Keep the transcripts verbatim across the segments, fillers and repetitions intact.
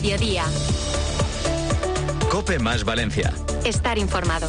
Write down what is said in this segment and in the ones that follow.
Mediodía. COPE más Valencia. Estar informado.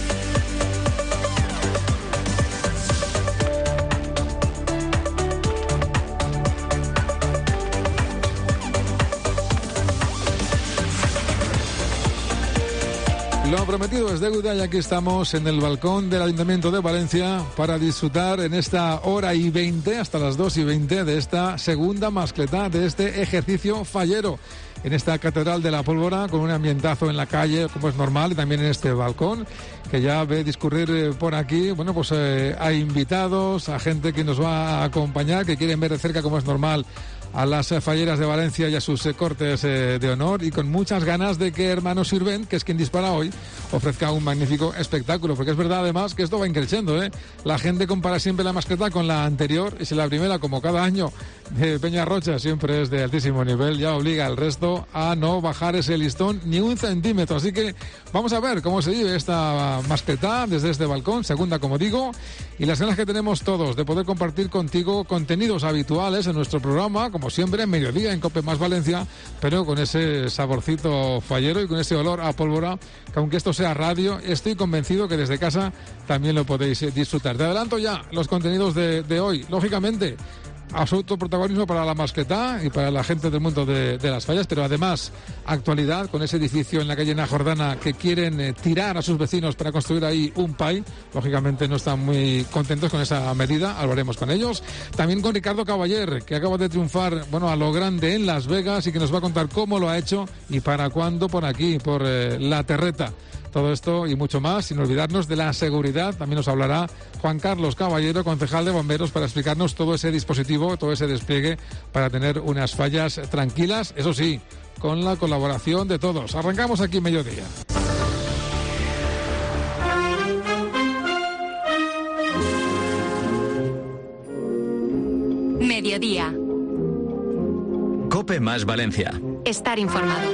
Lo prometido es deuda y aquí estamos en el balcón del Ayuntamiento de Valencia para disfrutar en esta hora y veinte, hasta las dos y veinte, de esta segunda mascletá, de este ejercicio fallero en esta Catedral de la Pólvora, con un ambientazo en la calle, como es normal, y también en este balcón, que ya ve discurrir eh, por aquí. Bueno, pues eh, hay invitados, a gente que nos va a acompañar, que quieren ver de cerca, como es normal, a las eh, falleras de Valencia y a sus eh, cortes eh, de honor, y con muchas ganas de que Hermano Sirvent, que es quien dispara hoy, ofrezca un magnífico espectáculo, porque es verdad además que esto va increciendo, ¿eh? La gente compara siempre la mascletá con la anterior, y si la primera, como cada año, de Peñarrocha siempre es de altísimo nivel, ya obliga al resto a no bajar ese listón ni un centímetro. Así que vamos a ver cómo se vive esta mascletá desde este balcón, segunda, como digo, y las ganas que tenemos todos de poder compartir contigo contenidos habituales en nuestro programa, como siempre, en mediodía en COPE más Valencia, pero con ese saborcito fallero y con ese olor a pólvora, que aunque esto sea radio, estoy convencido que desde casa también lo podéis disfrutar. Te adelanto ya los contenidos de, de hoy. Lógicamente, absoluto protagonismo para la mascletá y para la gente del mundo de, de las fallas, pero además actualidad con ese edificio en la calle Jordana que quieren eh, tirar a sus vecinos para construir ahí un P A I. Lógicamente no están muy contentos con esa medida, hablaremos con ellos. También con Ricardo Caballer, que acaba de triunfar, bueno, a lo grande en Las Vegas, y que nos va a contar cómo lo ha hecho y para cuándo por aquí, por eh, La Terreta. Todo esto y mucho más, sin olvidarnos de la seguridad. También nos hablará Juan Carlos Caballero, concejal de bomberos, para explicarnos todo ese dispositivo, todo ese despliegue para tener unas fallas tranquilas, eso sí, con la colaboración de todos. Arrancamos aquí mediodía. Mediodía. COPE más Valencia. Estar informado.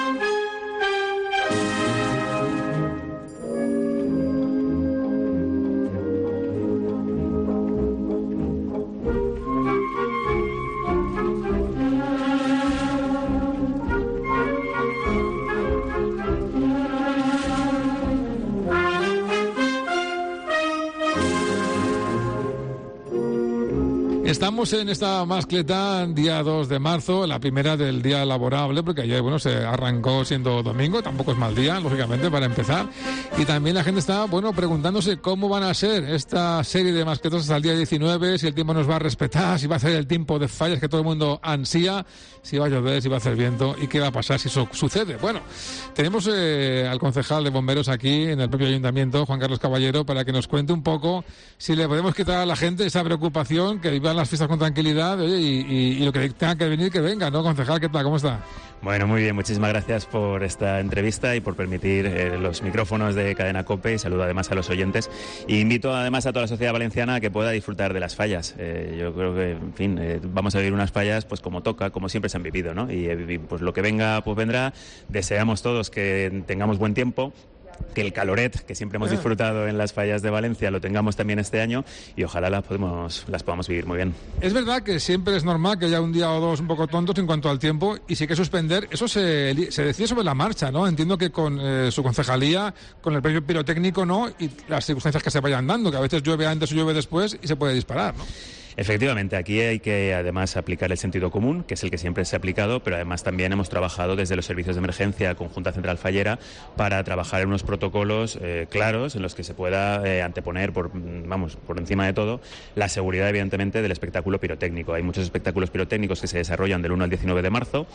Estamos en esta mascletá día dos de marzo, la primera del día laborable, porque ayer, bueno, se arrancó siendo domingo, tampoco es mal día, lógicamente, para empezar. Y también la gente está, bueno, preguntándose cómo van a ser esta serie de mascletas hasta el día diecinueve, si el tiempo nos va a respetar, si va a ser el tiempo de fallas que todo el mundo ansía, si va a llover, si va a hacer viento, y qué va a pasar si eso sucede. Bueno, tenemos eh, al concejal de bomberos aquí en el propio ayuntamiento, Juan Carlos Caballero, para que nos cuente un poco si le podemos quitar a la gente esa preocupación, que vivan las fiestas con tranquilidad, oye, y, y, y lo que tenga que venir, que venga, ¿no, concejal? ¿Qué tal? ¿Cómo está? Bueno, muy bien, muchísimas gracias por esta entrevista y por permitir eh, los micrófonos de Cadena COPE, y saludo además a los oyentes. E invito además a toda la sociedad valenciana a que pueda disfrutar de las fallas. Eh, yo creo que, en fin, eh, vamos a vivir unas fallas pues como toca, como siempre se han vivido, ¿no? Y eh, pues lo que venga, pues vendrá. Deseamos todos que tengamos buen tiempo, que el caloret que siempre hemos disfrutado en las fallas de Valencia lo tengamos también este año, y ojalá las podemos, las podamos vivir muy bien. Es verdad que siempre es normal que haya un día o dos un poco tontos en cuanto al tiempo, y si hay que suspender, eso se, se decide sobre la marcha, ¿no? Entiendo que con eh, su concejalía, con el propio pirotécnico, ¿no? Y las circunstancias que se vayan dando, que a veces llueve antes o llueve después y se puede disparar, ¿no? Efectivamente, aquí hay que además aplicar el sentido común, que es el que siempre se ha aplicado, pero además también hemos trabajado desde los servicios de emergencia con Junta Central Fallera para trabajar en unos protocolos eh, claros en los que se pueda eh, anteponer, por, vamos, por encima de todo, la seguridad, evidentemente, del espectáculo pirotécnico. Hay muchos espectáculos pirotécnicos que se desarrollan del uno al diecinueve de marzo.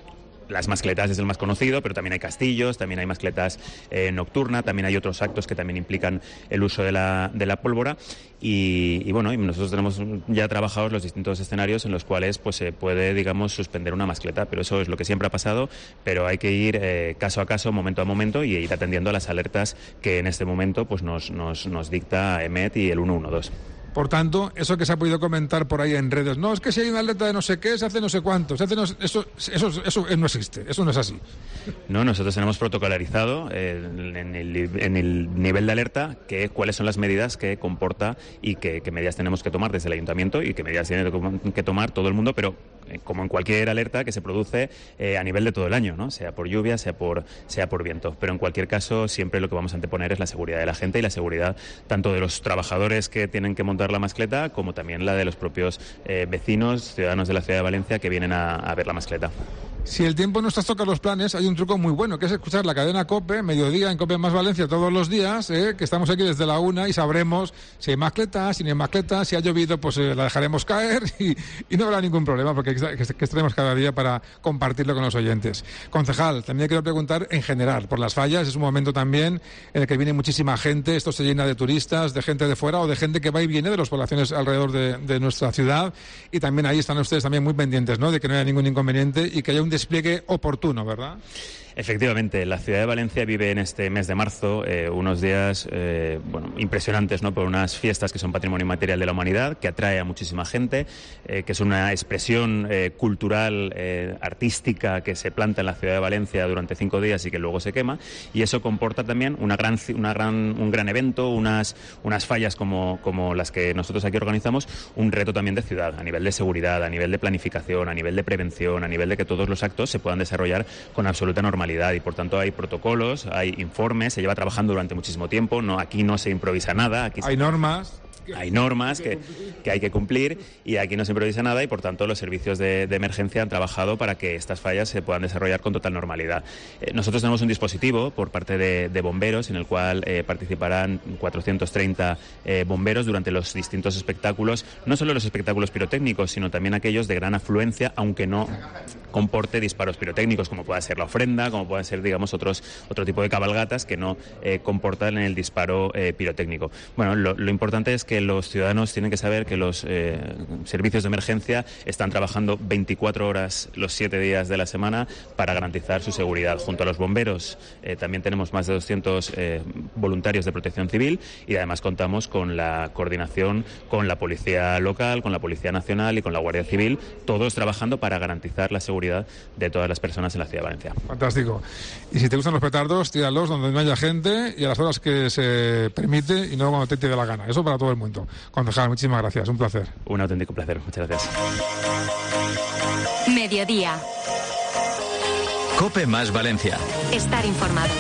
Las mascletas es el más conocido, pero también hay castillos, también hay mascletas eh, nocturna, también hay otros actos que también implican el uso de la, de la pólvora. Y, y bueno, y nosotros tenemos ya trabajados los distintos escenarios en los cuales pues se puede, digamos, suspender una mascleta, pero eso es lo que siempre ha pasado, pero hay que ir eh, caso a caso, momento a momento, y ir atendiendo a las alertas que en este momento pues nos, nos, nos dicta EMET y el uno uno dos. Por tanto, eso que se ha podido comentar por ahí en redes, no, es que si hay una alerta de no sé qué, se hace no sé cuánto, se hace no, eso, eso, eso, eso no existe, eso no es así. No, nosotros tenemos protocolarizado eh, en, el, en el nivel de alerta que cuáles son las medidas que comporta y que, que medidas tenemos que tomar desde el ayuntamiento y qué medidas tiene que tomar todo el mundo, pero eh, como en cualquier alerta que se produce eh, a nivel de todo el año, ¿no? Sea por lluvia, sea por, sea por viento. Pero en cualquier caso, siempre lo que vamos a anteponer es la seguridad de la gente y la seguridad tanto de los trabajadores que tienen que montar la mascleta como también la de los propios eh, vecinos, ciudadanos de la ciudad de Valencia que vienen a, a ver la mascleta. Si el tiempo no trastoca los planes, hay un truco muy bueno, que es escuchar la cadena COPE, mediodía en COPE Más Valencia todos los días, ¿eh? Que estamos aquí desde la una y sabremos si hay mascletas, si no hay mascletas, si ha llovido, pues eh, la dejaremos caer y, y no habrá ningún problema, porque que, que, que estaremos cada día para compartirlo con los oyentes. Concejal, también quiero preguntar en general por las fallas, es un momento también en el que viene muchísima gente, esto se llena de turistas, de gente de fuera o de gente que va y viene de las poblaciones alrededor de, de nuestra ciudad, y también ahí están ustedes también muy pendientes, ¿no?, de que no haya ningún inconveniente y que haya un despliegue oportuno, ¿verdad? Efectivamente, la ciudad de Valencia vive en este mes de marzo eh, unos días eh, bueno, impresionantes, ¿no?, por unas fiestas que son patrimonio inmaterial de la humanidad, que atrae a muchísima gente, eh, que es una expresión eh, cultural, eh, artística que se planta en la ciudad de Valencia durante cinco días y que luego se quema, y eso comporta también una gran, una gran, un gran evento, unas, unas fallas como, como las que nosotros aquí organizamos, un reto también de ciudad, a nivel de seguridad, a nivel de planificación, a nivel de prevención, a nivel de que todos los actos se puedan desarrollar con absoluta normalidad. Y por tanto hay protocolos, hay informes, se lleva trabajando durante muchísimo tiempo, no, aquí no se improvisa nada. Aquí hay normas. Hay normas que, que hay que cumplir y aquí no se improvisa nada y por tanto los servicios de, de emergencia han trabajado para que estas fallas se puedan desarrollar con total normalidad. Eh, nosotros tenemos un dispositivo por parte de, de bomberos en el cual eh, participarán cuatrocientos treinta eh, bomberos durante los distintos espectáculos, no solo los espectáculos pirotécnicos, sino también aquellos de gran afluencia, aunque no comporte disparos pirotécnicos, como pueda ser la ofrenda, como puedan ser, digamos, otros otro tipo de cabalgatas que no eh, comportan el disparo eh, pirotécnico. Bueno, lo, lo importante es que los ciudadanos tienen que saber que los eh, servicios de emergencia están trabajando veinticuatro horas los siete días de la semana para garantizar su seguridad. Junto a los bomberos eh, también tenemos más de doscientos eh, voluntarios de protección civil y además contamos con la coordinación con la policía local, con la Policía Nacional y con la Guardia Civil, todos trabajando para garantizar la seguridad de todas las personas en la ciudad de Valencia. Fantástico. Y si te gustan los petardos, tíralos donde no haya gente y a las horas que se permite y no cuando te dé la gana. Eso para todo el mundo. Concejal, muchísimas gracias, un placer. Un auténtico placer, muchas gracias. Mediodía. COPE Más Valencia. Estar informado.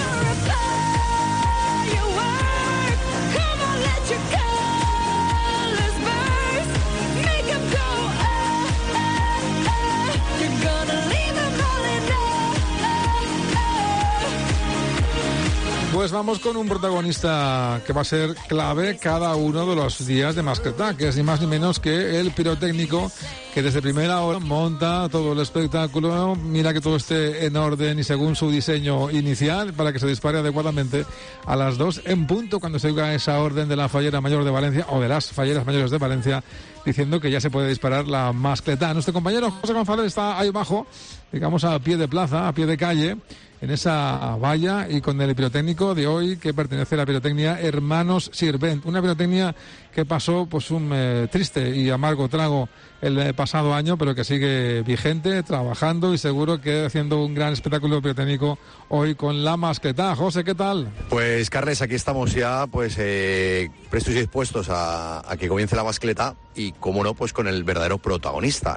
Pues vamos con un protagonista que va a ser clave cada uno de los días de Mascleta, que es ni más ni menos que el pirotécnico que desde primera hora monta todo el espectáculo, mira que todo esté en orden y según su diseño inicial para que se dispare adecuadamente a las dos en punto cuando se oiga esa orden de la fallera mayor de Valencia o de las falleras mayores de Valencia diciendo que ya se puede disparar la Mascleta. Nuestro compañero José González está ahí abajo, digamos a pie de plaza, a pie de calle, en esa valla y con el pirotécnico de hoy que pertenece a la pirotecnia Hermanos Sirvent, una pirotecnia que pasó pues un eh, triste y amargo trago el eh, pasado año, pero que sigue vigente, trabajando y seguro que haciendo un gran espectáculo pirotécnico hoy con la Mascleta. José, ¿qué tal? Pues Carles, aquí estamos ya pues eh, prestos y dispuestos a, a que comience la Mascleta y, como no, pues con el verdadero protagonista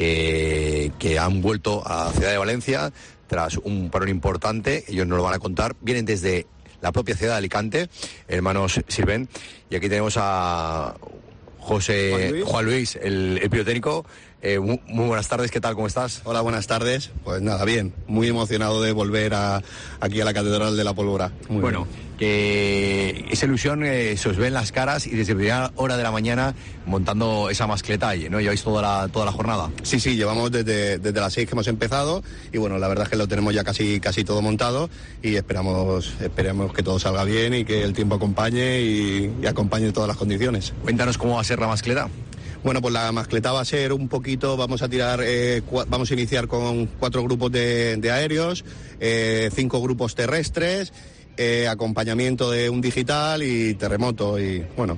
que, que han vuelto a la ciudad de Valencia tras un parón importante. Ellos nos lo van a contar. Vienen desde la propia ciudad de Alicante, Hermanos Sirvent, y aquí tenemos a José Juan Luis, Juan Luis el, el pirotécnico. Eh, muy, muy buenas tardes, ¿qué tal? ¿Cómo estás? Hola, buenas tardes. Pues nada, bien. Muy emocionado de volver a, aquí a la Catedral de la Pólvora. Muy bueno, bien. Que esa ilusión eh, se os ve en las caras y desde primera hora de la mañana montando esa mascleta allí, ¿no? ¿Lleváis toda la, toda la jornada? Sí, sí, llevamos desde, desde las seis que hemos empezado y bueno, la verdad es que lo tenemos ya casi, casi todo montado y esperamos, esperamos que todo salga bien y que el tiempo acompañe y, y acompañe todas las condiciones. Cuéntanos cómo va a ser la mascleta. Bueno, pues la mascleta va a ser un poquito, vamos a tirar, eh, cua, vamos a iniciar con cuatro grupos de, de aéreos, eh, cinco grupos terrestres, eh, acompañamiento de un digital y terremoto y bueno,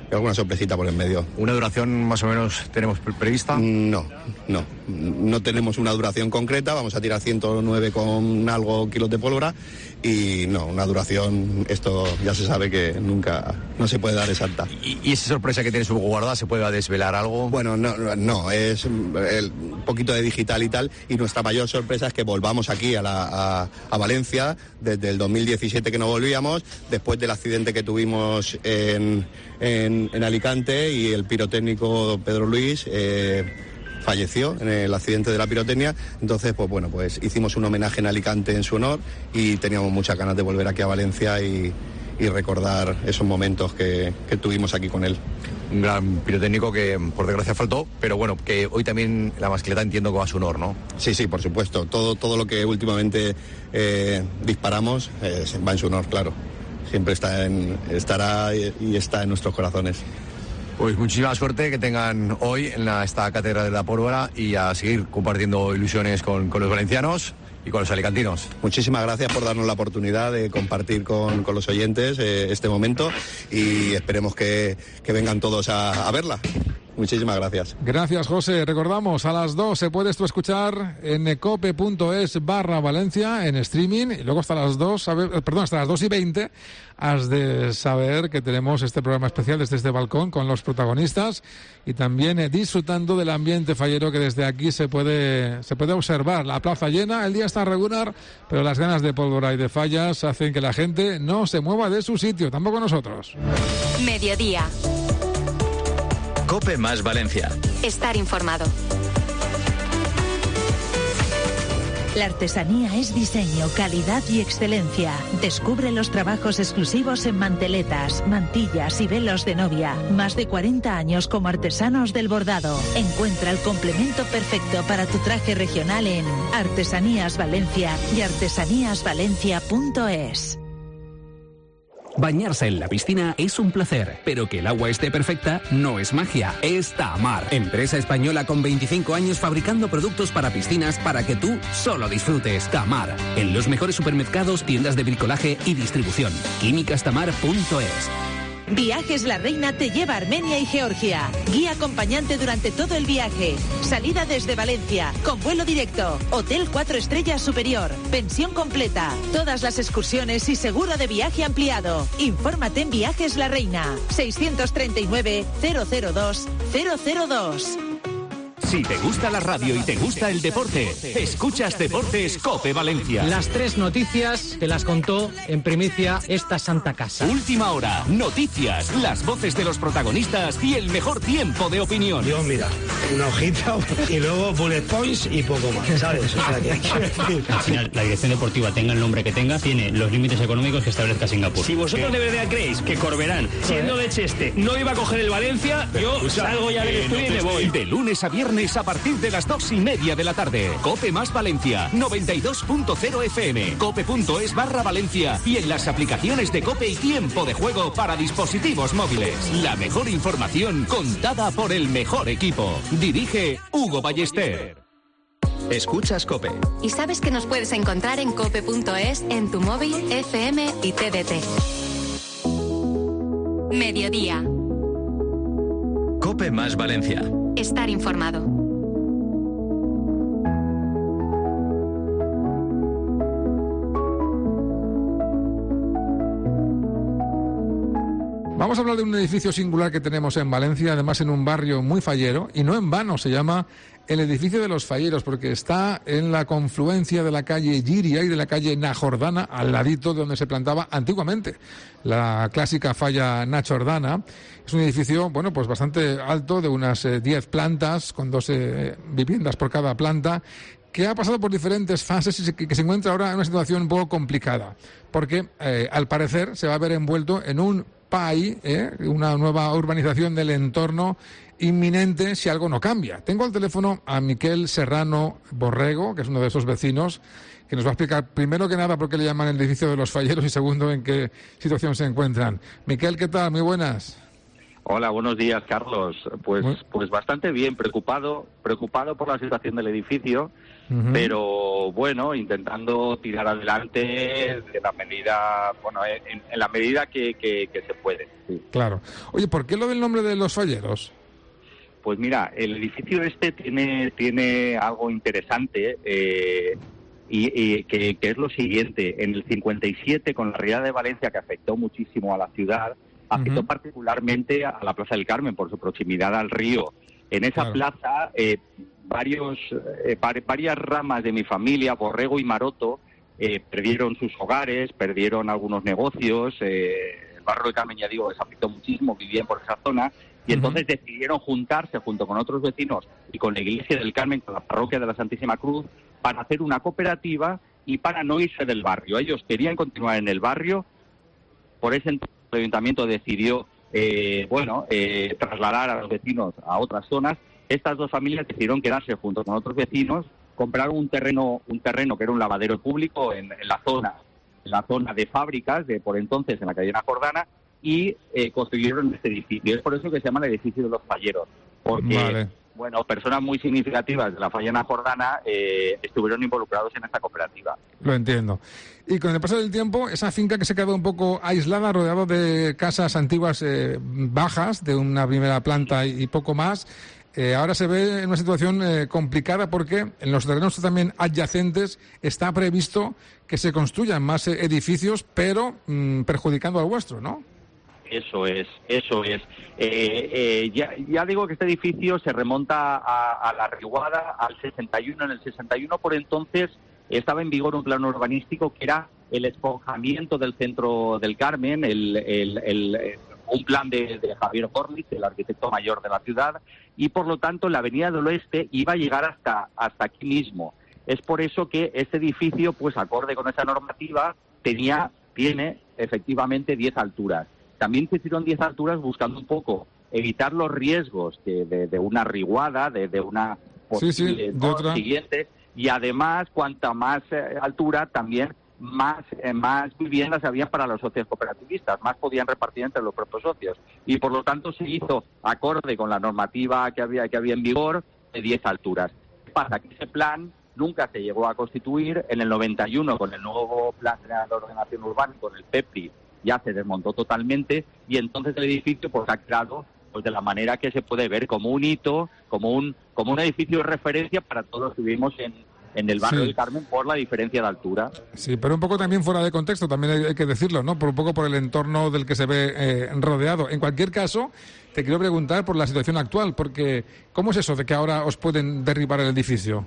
y alguna sorpresita por en medio. ¿Una duración más o menos tenemos prevista? No, no, no tenemos una duración concreta, vamos a tirar ciento nueve con algo kilos de pólvora y no, una duración, esto ya se sabe que nunca, no se puede dar exacta. ¿Y, y esa sorpresa que tiene su guarda, se puede desvelar algo? Bueno, no, no, es el, un poquito de digital y tal, y nuestra mayor sorpresa es que volvamos aquí a, la, a, a Valencia desde el dos mil diecisiete que no volvíamos, después del accidente que tuvimos en, en, en Alicante y el pirotécnico Pedro Luis eh, falleció en el accidente de la pirotecnia. Entonces, pues bueno, pues hicimos un homenaje en Alicante en su honor y teníamos muchas ganas de volver aquí a Valencia y, y recordar esos momentos que, que tuvimos aquí con él. Un gran pirotécnico que por desgracia faltó, pero bueno, que hoy también la mascleta entiendo que va a su honor, ¿no? Sí, sí, por supuesto. Todo, todo lo que últimamente eh, disparamos eh, va en su honor, claro. Siempre está en, estará y está en nuestros corazones. Pues muchísima suerte que tengan hoy en la, esta Cátedra de la Pólvora y a seguir compartiendo ilusiones con, con los valencianos y con los alicantinos. Muchísimas gracias por darnos la oportunidad de compartir con, con los oyentes eh, este momento y esperemos que, que vengan todos a, a verla. Muchísimas gracias. Gracias, José. Recordamos, a las dos se puedes tú escuchar en cope punto es barra Valencia en streaming y luego hasta las dos, perdón, hasta las dos y veinte has de saber que tenemos este programa especial desde este balcón con los protagonistas y también eh, disfrutando del ambiente fallero que desde aquí se puede, se puede observar. La plaza llena, el día está regular, pero las ganas de pólvora y de fallas hacen que la gente no se mueva de su sitio, tampoco nosotros. Mediodía. COPE más Valencia. Estar informado. La artesanía es diseño, calidad y excelencia. Descubre los trabajos exclusivos en manteletas, mantillas y velos de novia. Más de cuarenta años como artesanos del bordado. Encuentra el complemento perfecto para tu traje regional en Artesanías Valencia y artesanías valencia punto es. Bañarse en la piscina es un placer, pero que el agua esté perfecta no es magia, es Tamar. Empresa española con veinticinco años fabricando productos para piscinas para que tú solo disfrutes. Tamar, en los mejores supermercados, tiendas de bricolaje y distribución. químicas tamar punto es. Viajes La Reina te lleva a Armenia y Georgia. Guía acompañante durante todo el viaje. Salida desde Valencia, con vuelo directo. Hotel cuatro estrellas superior. Pensión completa. Todas las excursiones y seguro de viaje ampliado. Infórmate en Viajes La Reina. seiscientos treinta y nueve, cero cero dos, cero cero dos. Si te gusta la radio y te gusta el deporte, escuchas Deportes COPE Valencia. Las tres noticias te las contó en primicia esta santa casa. Última hora, noticias, las voces de los protagonistas y el mejor tiempo de opinión. Yo, mira, una hojita y luego bullet points y poco más, ¿sabes? O sea, que hay que decir. Al final, la dirección deportiva, tenga el nombre que tenga, tiene los límites económicos que establezca Singapur. Si vosotros de verdad creéis que Corberán, siendo de Cheste, no iba a coger el Valencia, yo salgo ya del estudio y me voy. De lunes a viernes a partir de las dos y media de la tarde. COPE más Valencia, noventa y dos punto cero F M, cope punto es barra Valencia y en las aplicaciones de COPE y Tiempo de Juego para dispositivos móviles. La mejor información contada por el mejor equipo. Dirige Hugo Ballester. Escuchas COPE. Y sabes que nos puedes encontrar en cope punto es, en tu móvil, F M y T D T. Mediodía. COPE más Valencia. Estar informado. Vamos a hablar de un edificio singular que tenemos en Valencia, además en un barrio muy fallero, y no en vano se llama el edificio de los falleros, porque está en la confluencia de la calle Giria y de la calle Najordana, al ladito de donde se plantaba antiguamente la clásica falla Nachordana. Es un edificio, bueno, pues bastante alto, de unas diez plantas, con doce viviendas por cada planta, que ha pasado por diferentes fases y que se encuentra ahora en una situación un poco complicada, porque eh, al parecer se va a ver envuelto en un P A I, ¿eh? una nueva urbanización del entorno inminente si algo no cambia. Tengo al teléfono a Miquel Serrano Borrego, que es uno de esos vecinos, que nos va a explicar primero que nada por qué le llaman el edificio de los falleros y segundo en qué situación se encuentran. Miquel, ¿qué tal? Muy buenas. Hola, buenos días, Carlos. Pues, pues bastante bien, preocupado, preocupado por la situación del edificio, uh-huh. pero bueno, intentando tirar adelante de la medida, bueno, en, en la medida que, que, que se puede. Sí. Claro. Oye, ¿por qué lo del nombre de Los Falleros? Pues mira, el edificio este tiene tiene algo interesante. Eh, Y, y que, que es lo siguiente, en el cincuenta y siete, con la riada de Valencia, que afectó muchísimo a la ciudad, afectó uh-huh. particularmente a la Plaza del Carmen por su proximidad al río. En esa claro. plaza, eh, varios eh, varias ramas de mi familia, Borrego y Maroto, eh, perdieron sus hogares, perdieron algunos negocios. Eh, el barrio del Carmen, ya digo, les afectó muchísimo, vivían por esa zona. Y uh-huh. entonces decidieron juntarse junto con otros vecinos y con la Iglesia del Carmen, con la parroquia de la Santísima Cruz, para hacer una cooperativa y para no irse del barrio. Ellos querían continuar en el barrio, por ese entonces el ayuntamiento decidió eh, bueno, eh, trasladar a los vecinos a otras zonas. Estas dos familias decidieron quedarse junto con otros vecinos, compraron un terreno, un terreno que era un lavadero público en, en la zona, en la zona de fábricas de por entonces en la calle Jordana, y eh, construyeron este edificio. Es por eso que se llama el edificio de los Falleros, porque vale. bueno, personas muy significativas de la Fallena Jordana eh, estuvieron involucrados en esta cooperativa. Lo entiendo. Y con el paso del tiempo, esa finca que se quedó un poco aislada, rodeada de casas antiguas eh, bajas, de una primera planta y, y poco más, eh, ahora se ve en una situación eh, complicada porque en los terrenos también adyacentes está previsto que se construyan más eh, edificios, pero mmm, perjudicando al vuestro, ¿no? Eso es, eso es. Eh, eh, ya, ya digo que este edificio se remonta a, a la Riguada, al sesenta y uno. En el sesenta y uno, por entonces, estaba en vigor un plan urbanístico que era el esponjamiento del centro del Carmen, el, el, el, un plan de, de Javier Horlich, el arquitecto mayor de la ciudad, y por lo tanto la Avenida del Oeste iba a llegar hasta, hasta aquí mismo. Es por eso que este edificio, pues acorde con esa normativa, tenía, tiene efectivamente diez alturas. También se hicieron diez alturas buscando un poco evitar los riesgos de, de, de una riguada, de, de una posible sí, sí, de otra. siguiente, y además, cuanta más eh, altura, también más eh, más viviendas había para los socios cooperativistas, más podían repartir entre los propios socios. Y por lo tanto se hizo acorde con la normativa que había, que había en vigor de diez alturas. ¿Qué pasa? Que ese plan nunca se llegó a constituir. En el noventa y uno, con el nuevo Plan General de Ordenación Urbana, con el P E P R I, ya se desmontó totalmente, y entonces el edificio pues ha quedado pues de la manera que se puede ver, como un hito, como un como un edificio de referencia para todos los que vivimos en, en el barrio sí. del Carmen, por la diferencia de altura. Sí, pero un poco también fuera de contexto, también hay, hay que decirlo, ¿no? Por un poco por el entorno del que se ve eh, rodeado. En cualquier caso, te quiero preguntar por la situación actual, porque ¿cómo es eso de que ahora os pueden derribar el edificio?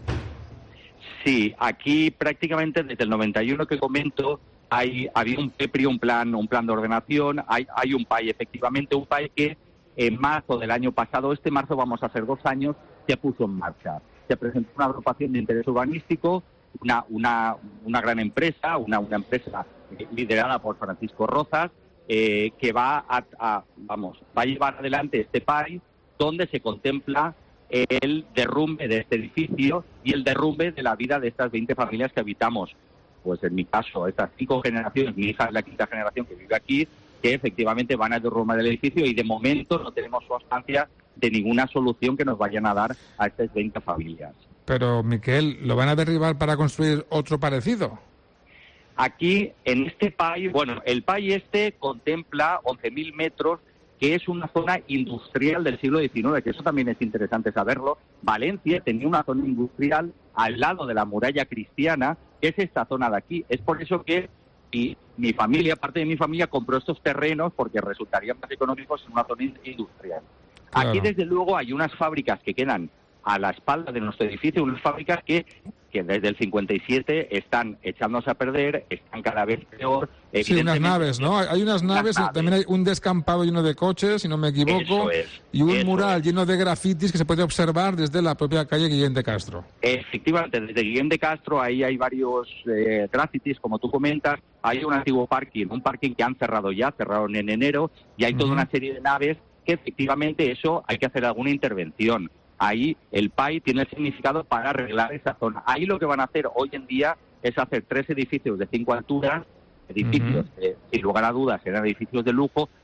Sí, aquí prácticamente desde el noventa y uno que comento, hay había un P E P R I, un plan un plan de ordenación, hay hay un P A I, efectivamente, un P A I que en marzo del año pasado, este marzo vamos a hacer dos años, se puso en marcha. Se presentó una agrupación de interés urbanístico, una una una gran empresa, una una empresa liderada por Francisco Rozas, eh, que va a, a vamos va a llevar adelante este P A I, donde se contempla el derrumbe de este edificio y el derrumbe de la vida de estas veinte familias que habitamos. Pues en mi caso, estas cinco generaciones, mi hija es la quinta generación que vive aquí, que efectivamente van a derrumbar el edificio, y de momento no tenemos constancia de ninguna solución que nos vayan a dar a estas veinte familias. Pero, Miquel, ¿lo van a derribar para construir otro parecido? Aquí, en este P A I, bueno, el P A I este contempla once mil metros, que es una zona industrial del siglo diecinueve, que eso también es interesante saberlo. Valencia tenía una zona industrial al lado de la muralla cristiana, que es esta zona de aquí. Es por eso que mi, mi familia, parte de mi familia, compró estos terrenos, porque resultarían más económicos en una zona industrial. Claro. Aquí, desde luego, hay unas fábricas que quedan a la espalda de nuestro edificio, unas fábricas que, que desde el cincuenta y siete están echándose a perder, están cada vez peor. Sí, unas naves, ¿no? Hay unas naves, naves, también hay un descampado lleno de coches, si no me equivoco, es, y un mural es. lleno de grafitis que se puede observar desde la propia calle Guillén de Castro. Efectivamente, desde Guillén de Castro ahí hay varios eh, grafitis, como tú comentas. Hay un antiguo parking, un parking que han cerrado ya, cerraron en enero, y hay uh-huh. toda una serie de naves que efectivamente eso hay que hacer alguna intervención. Ahí el P A I tiene el significado para arreglar esa zona. Ahí lo que van a hacer hoy en día es hacer tres edificios de cinco alturas, edificios uh-huh. que sin lugar a dudas serán edificios de lujo,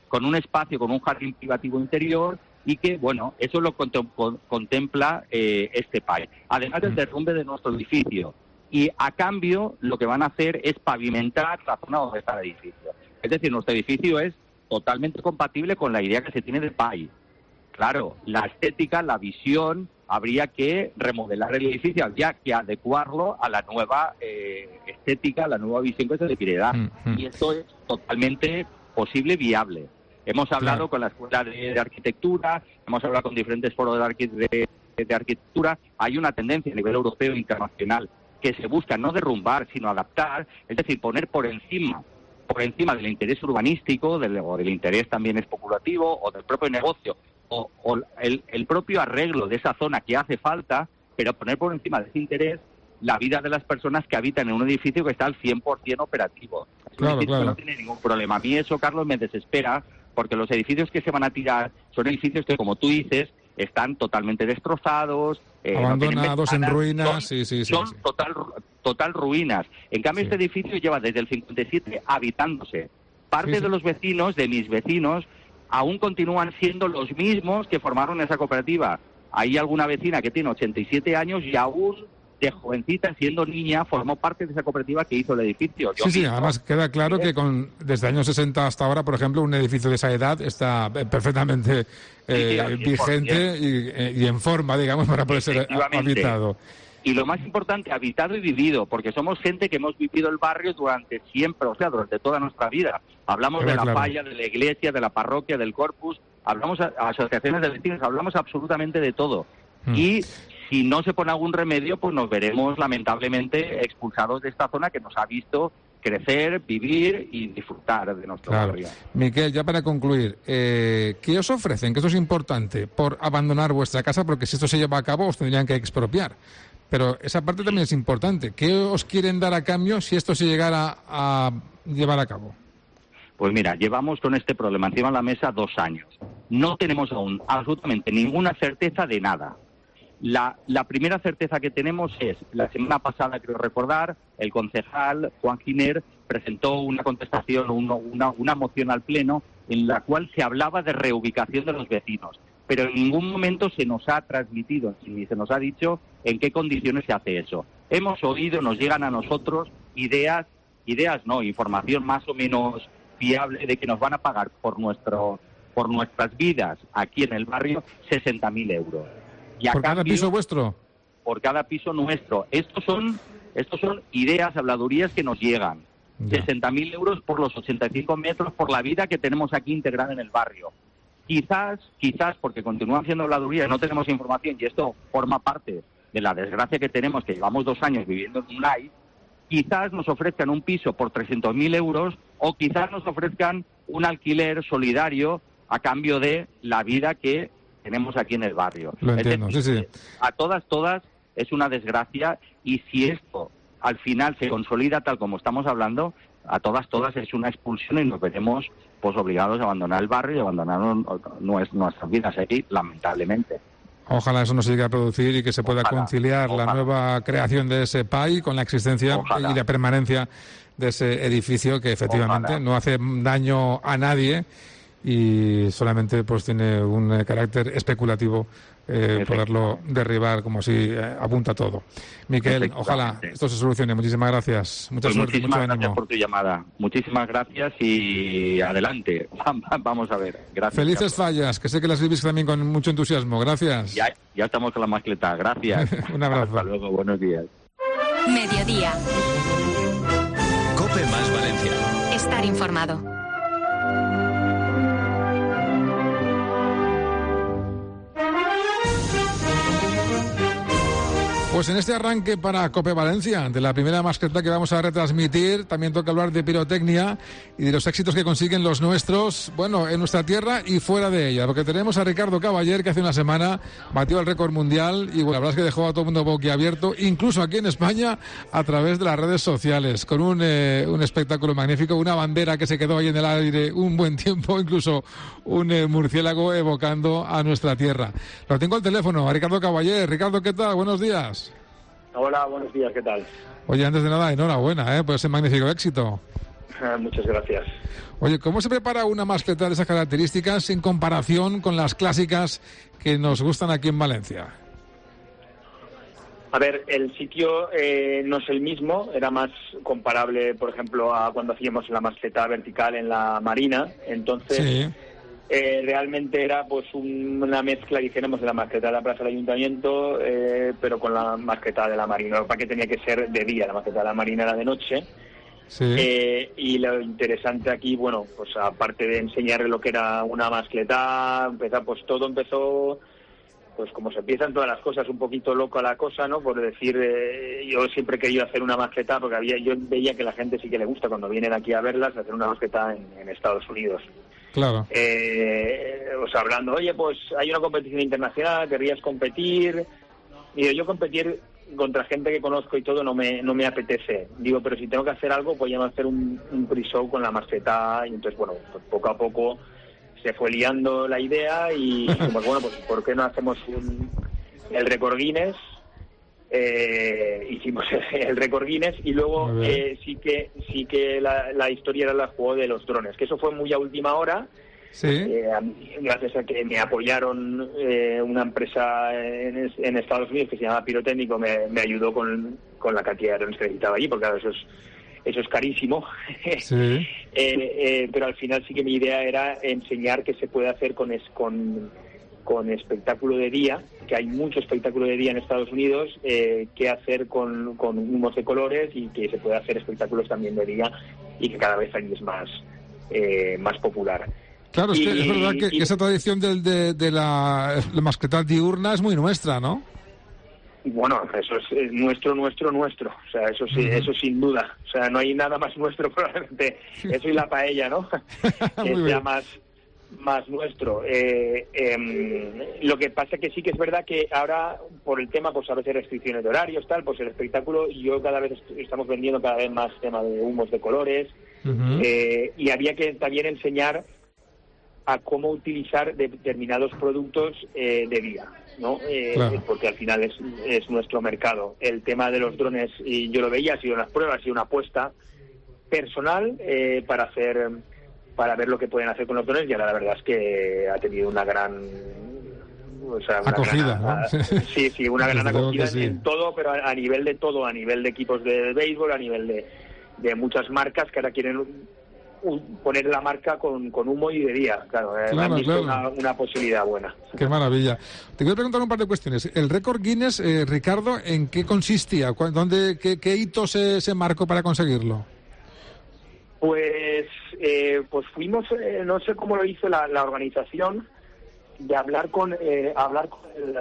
con un espacio, con un jardín privativo interior, y que, bueno, eso lo contem- con- contempla eh, este P A I. Además del derrumbe de nuestro edificio. Y a cambio lo que van a hacer es pavimentar la zona donde está el edificio. Es decir, nuestro edificio es totalmente compatible con la idea que se tiene de P A I. Claro, la estética, la visión, habría que remodelar el edificio, habría que adecuarlo a la nueva eh, estética, a la nueva visión que se le quiere dar. Mm-hmm. Y esto es totalmente posible, viable. Hemos hablado claro. con la Escuela de, de Arquitectura, hemos hablado con diferentes foros de, arqui- de, de arquitectura. Hay una tendencia a nivel europeo e internacional que se busca no derrumbar, sino adaptar, es decir, poner por encima por encima del interés urbanístico, del, o del interés también especulativo, o del propio negocio, o, o el, el propio arreglo de esa zona que hace falta, pero poner por encima de ese interés la vida de las personas que habitan en un edificio que está al cien por ciento operativo. Es claro, un edificio claro. que no tiene ningún problema. A mí eso, Carlos, me desespera, porque los edificios que se van a tirar son edificios que, como tú dices, están totalmente destrozados, eh, abandonados, no en ruinas, son, sí, sí, sí. Son sí. total total ruinas. En cambio, Sí. este edificio lleva desde el cincuenta y siete habitándose. Parte Sí, sí. de los vecinos, de mis vecinos, aún continúan siendo los mismos que formaron esa cooperativa. Hay alguna vecina que tiene ochenta y siete años y aún de jovencita, siendo niña, formó parte de esa cooperativa que hizo el edificio. Yo Sí, sí, mismo, además queda claro que con desde años sesenta hasta ahora, por ejemplo, un edificio de esa edad está eh, perfectamente eh, Sí, sí, al cien por ciento. vigente y, eh, y en forma, digamos, para poder ser Efectivamente. habitado. Y lo más importante, habitado y vivido, porque somos gente que hemos vivido el barrio durante siempre, o sea, durante toda nuestra vida. Hablamos Queda de la claro. falla, de la iglesia, de la parroquia, del corpus, hablamos a, a asociaciones de vecinos, hablamos absolutamente de todo. Mm. Y si no se pone algún remedio, pues nos veremos lamentablemente expulsados de esta zona que nos ha visto crecer, vivir y disfrutar de nuestro Claro. barrio. Miquel, ya para concluir, eh, ¿qué os ofrecen? Que esto es importante, por abandonar vuestra casa, porque si esto se lleva a cabo os tendrían que expropiar. Pero esa parte también es importante. ¿Qué os quieren dar a cambio si esto se llegara a llevar a cabo? Pues mira, llevamos con este problema encima de la mesa dos años. No tenemos aún absolutamente ninguna certeza de nada. La, la primera certeza que tenemos es, la semana pasada, creo recordar, el concejal Juan Giner presentó una contestación, uno, una, una moción al Pleno en la cual se hablaba de reubicación de los vecinos. Pero en ningún momento se nos ha transmitido, ni se nos ha dicho en qué condiciones se hace eso. Hemos oído, nos llegan a nosotros ideas, ideas no, información más o menos fiable de que nos van a pagar por nuestro, por nuestras vidas aquí en el barrio sesenta mil euros. Y a ¿Por cada cambio, piso vuestro? Por cada piso nuestro. Estos son, estos son ideas, habladurías que nos llegan. Ya. sesenta mil euros por los ochenta y cinco metros, por la vida que tenemos aquí integrada en el barrio. Quizás, quizás, porque continúan siendo habladurías, no tenemos información y esto forma parte de la desgracia que tenemos, que llevamos dos años viviendo en un A I, quizás nos ofrezcan un piso por trescientos mil euros o quizás nos ofrezcan un alquiler solidario a cambio de la vida que tenemos aquí en el barrio. Lo Es entiendo, decir, sí, sí. A todas, todas es una desgracia y si esto al final se consolida tal como estamos hablando, a todas, todas es una expulsión y nos veremos pues obligados a abandonar el barrio y abandonar nuestras vidas aquí, lamentablemente. Ojalá eso no se llegue a producir y que se pueda Ojalá, conciliar ojalá. la nueva creación de ese P A I con la existencia Ojalá. y la permanencia de ese edificio que efectivamente Ojalá. no hace daño a nadie y solamente pues tiene un eh, carácter especulativo eh, poderlo derribar como si eh, apunta todo. Miquel, ojalá Efectivamente. esto se solucione. Muchísimas gracias. Mucha Pues suerte, mucho muchísimas gracias ánimo. por tu llamada. Muchísimas gracias y adelante. Vamos a ver. Gracias. Felices fallas, que sé que las vivís también con mucho entusiasmo. Gracias. Ya, ya estamos con la mascleta. Gracias. Un abrazo. Hasta luego. Buenos días. Mediodía. COPE más Valencia. Estar informado. Pues en este arranque para COPE Valencia, de la primera mascleta que vamos a retransmitir, también toca hablar de pirotecnia y de los éxitos que consiguen los nuestros, bueno, en nuestra tierra y fuera de ella, porque tenemos a Ricardo Caballer, que hace una semana batió el récord mundial y bueno, la verdad es que dejó a todo el mundo boquiabierto, incluso aquí en España, a través de las redes sociales, con un, eh, un espectáculo magnífico, una bandera que se quedó ahí en el aire un buen tiempo, incluso un eh, murciélago evocando a nuestra tierra. Lo tengo al teléfono, a Ricardo Caballer. Ricardo, ¿qué tal? Buenos días. Hola, buenos días, ¿qué tal? Oye, antes de nada, enhorabuena, ¿eh? Por ese magnífico éxito. Muchas gracias. Oye, ¿cómo se prepara una mascleta de esas características en comparación con las clásicas que nos gustan aquí en Valencia? A ver, el sitio eh, no es el mismo, era más comparable, por ejemplo, a cuando hacíamos la mascleta vertical en la Marina, entonces sí. eh, realmente era pues un, una mezcla, dijéramos, de la mascleta de la Plaza del Ayuntamiento, eh, pero con la mascleta de la Marina, para que tenía que ser de día, la mascleta de la Marina era de noche. Sí. Eh, y lo interesante aquí, bueno, pues aparte de enseñarle lo que era una mascleta, empezar, pues todo empezó... pues como se empiezan todas las cosas, un poquito loco la cosa, ¿no? Por decir, eh, yo siempre he querido hacer una mascleta, porque había, yo veía que la gente sí que le gusta cuando vienen aquí a verlas, hacer una mascleta en, en Estados Unidos. Claro. Eh, o sea, hablando, oye, pues hay una competición internacional, querrías competir. Y yo competir contra gente que conozco y todo no me no me apetece. Digo, pero si tengo que hacer algo, pues ya me voy a hacer un, un pre-show con la mascleta. Y entonces, bueno, pues poco a poco se fue liando la idea y dijimos, bueno, pues ¿por qué no hacemos un, el récord Guinness? Eh, hicimos el récord Guinness y luego eh, sí que sí que la, la historia era la juego de los drones, que eso fue muy a última hora. Sí. Eh, gracias a que me apoyaron eh, una empresa en, en Estados Unidos que se llama Pirotécnico, me, me ayudó con, con la cantidad de drones que necesitaba allí, porque claro, eso es eso es carísimo. Sí. eh, eh, pero al final sí que mi idea era enseñar qué se puede hacer con, es, con, con espectáculo de día, que hay mucho espectáculo de día en Estados Unidos, eh, qué hacer con, con humos de colores y que se puede hacer espectáculos también de día y que cada vez ahí es más, eh, más popular. Claro, es, y, que es verdad que, y, que esa tradición de, de, de la, la mascleta diurna es muy nuestra, ¿no? Bueno, eso es, es nuestro, nuestro, nuestro. O sea, eso sí, uh-huh. eso sin duda. O sea, no hay nada más nuestro probablemente. Eso y la paella, ¿no? que sea más, más nuestro. Eh, eh, lo que pasa que sí que es verdad que ahora, por el tema, pues a veces restricciones de horarios, tal, pues el espectáculo, yo cada vez est- estamos vendiendo cada vez más tema de humos de colores. Uh-huh. Eh, y había que también enseñar a cómo utilizar determinados productos eh, de día, ¿no? Eh, claro. Porque al final es, es nuestro mercado. El tema de los drones, y yo lo veía, ha sido unas pruebas, ha sido una apuesta personal eh, para hacer, para ver lo que pueden hacer con los drones, y ahora la verdad es que ha tenido una gran... O sea, una acogida, gran, ¿no? Sí, sí, una gran acogida sí. en todo, pero a, a nivel de todo, a nivel de equipos de béisbol, a nivel de, de muchas marcas que ahora quieren poner la marca con, con humo y de día. Claro, eh, claro, han visto claro. Una, una posibilidad buena. Qué maravilla. Te quiero preguntar un par de cuestiones. El récord Guinness, eh, Ricardo, ¿en qué consistía? ¿Dónde, qué, qué hito se, se marcó para conseguirlo? Pues eh, pues fuimos, eh, no sé cómo lo hizo la, la organización, de hablar con eh, hablar con, el,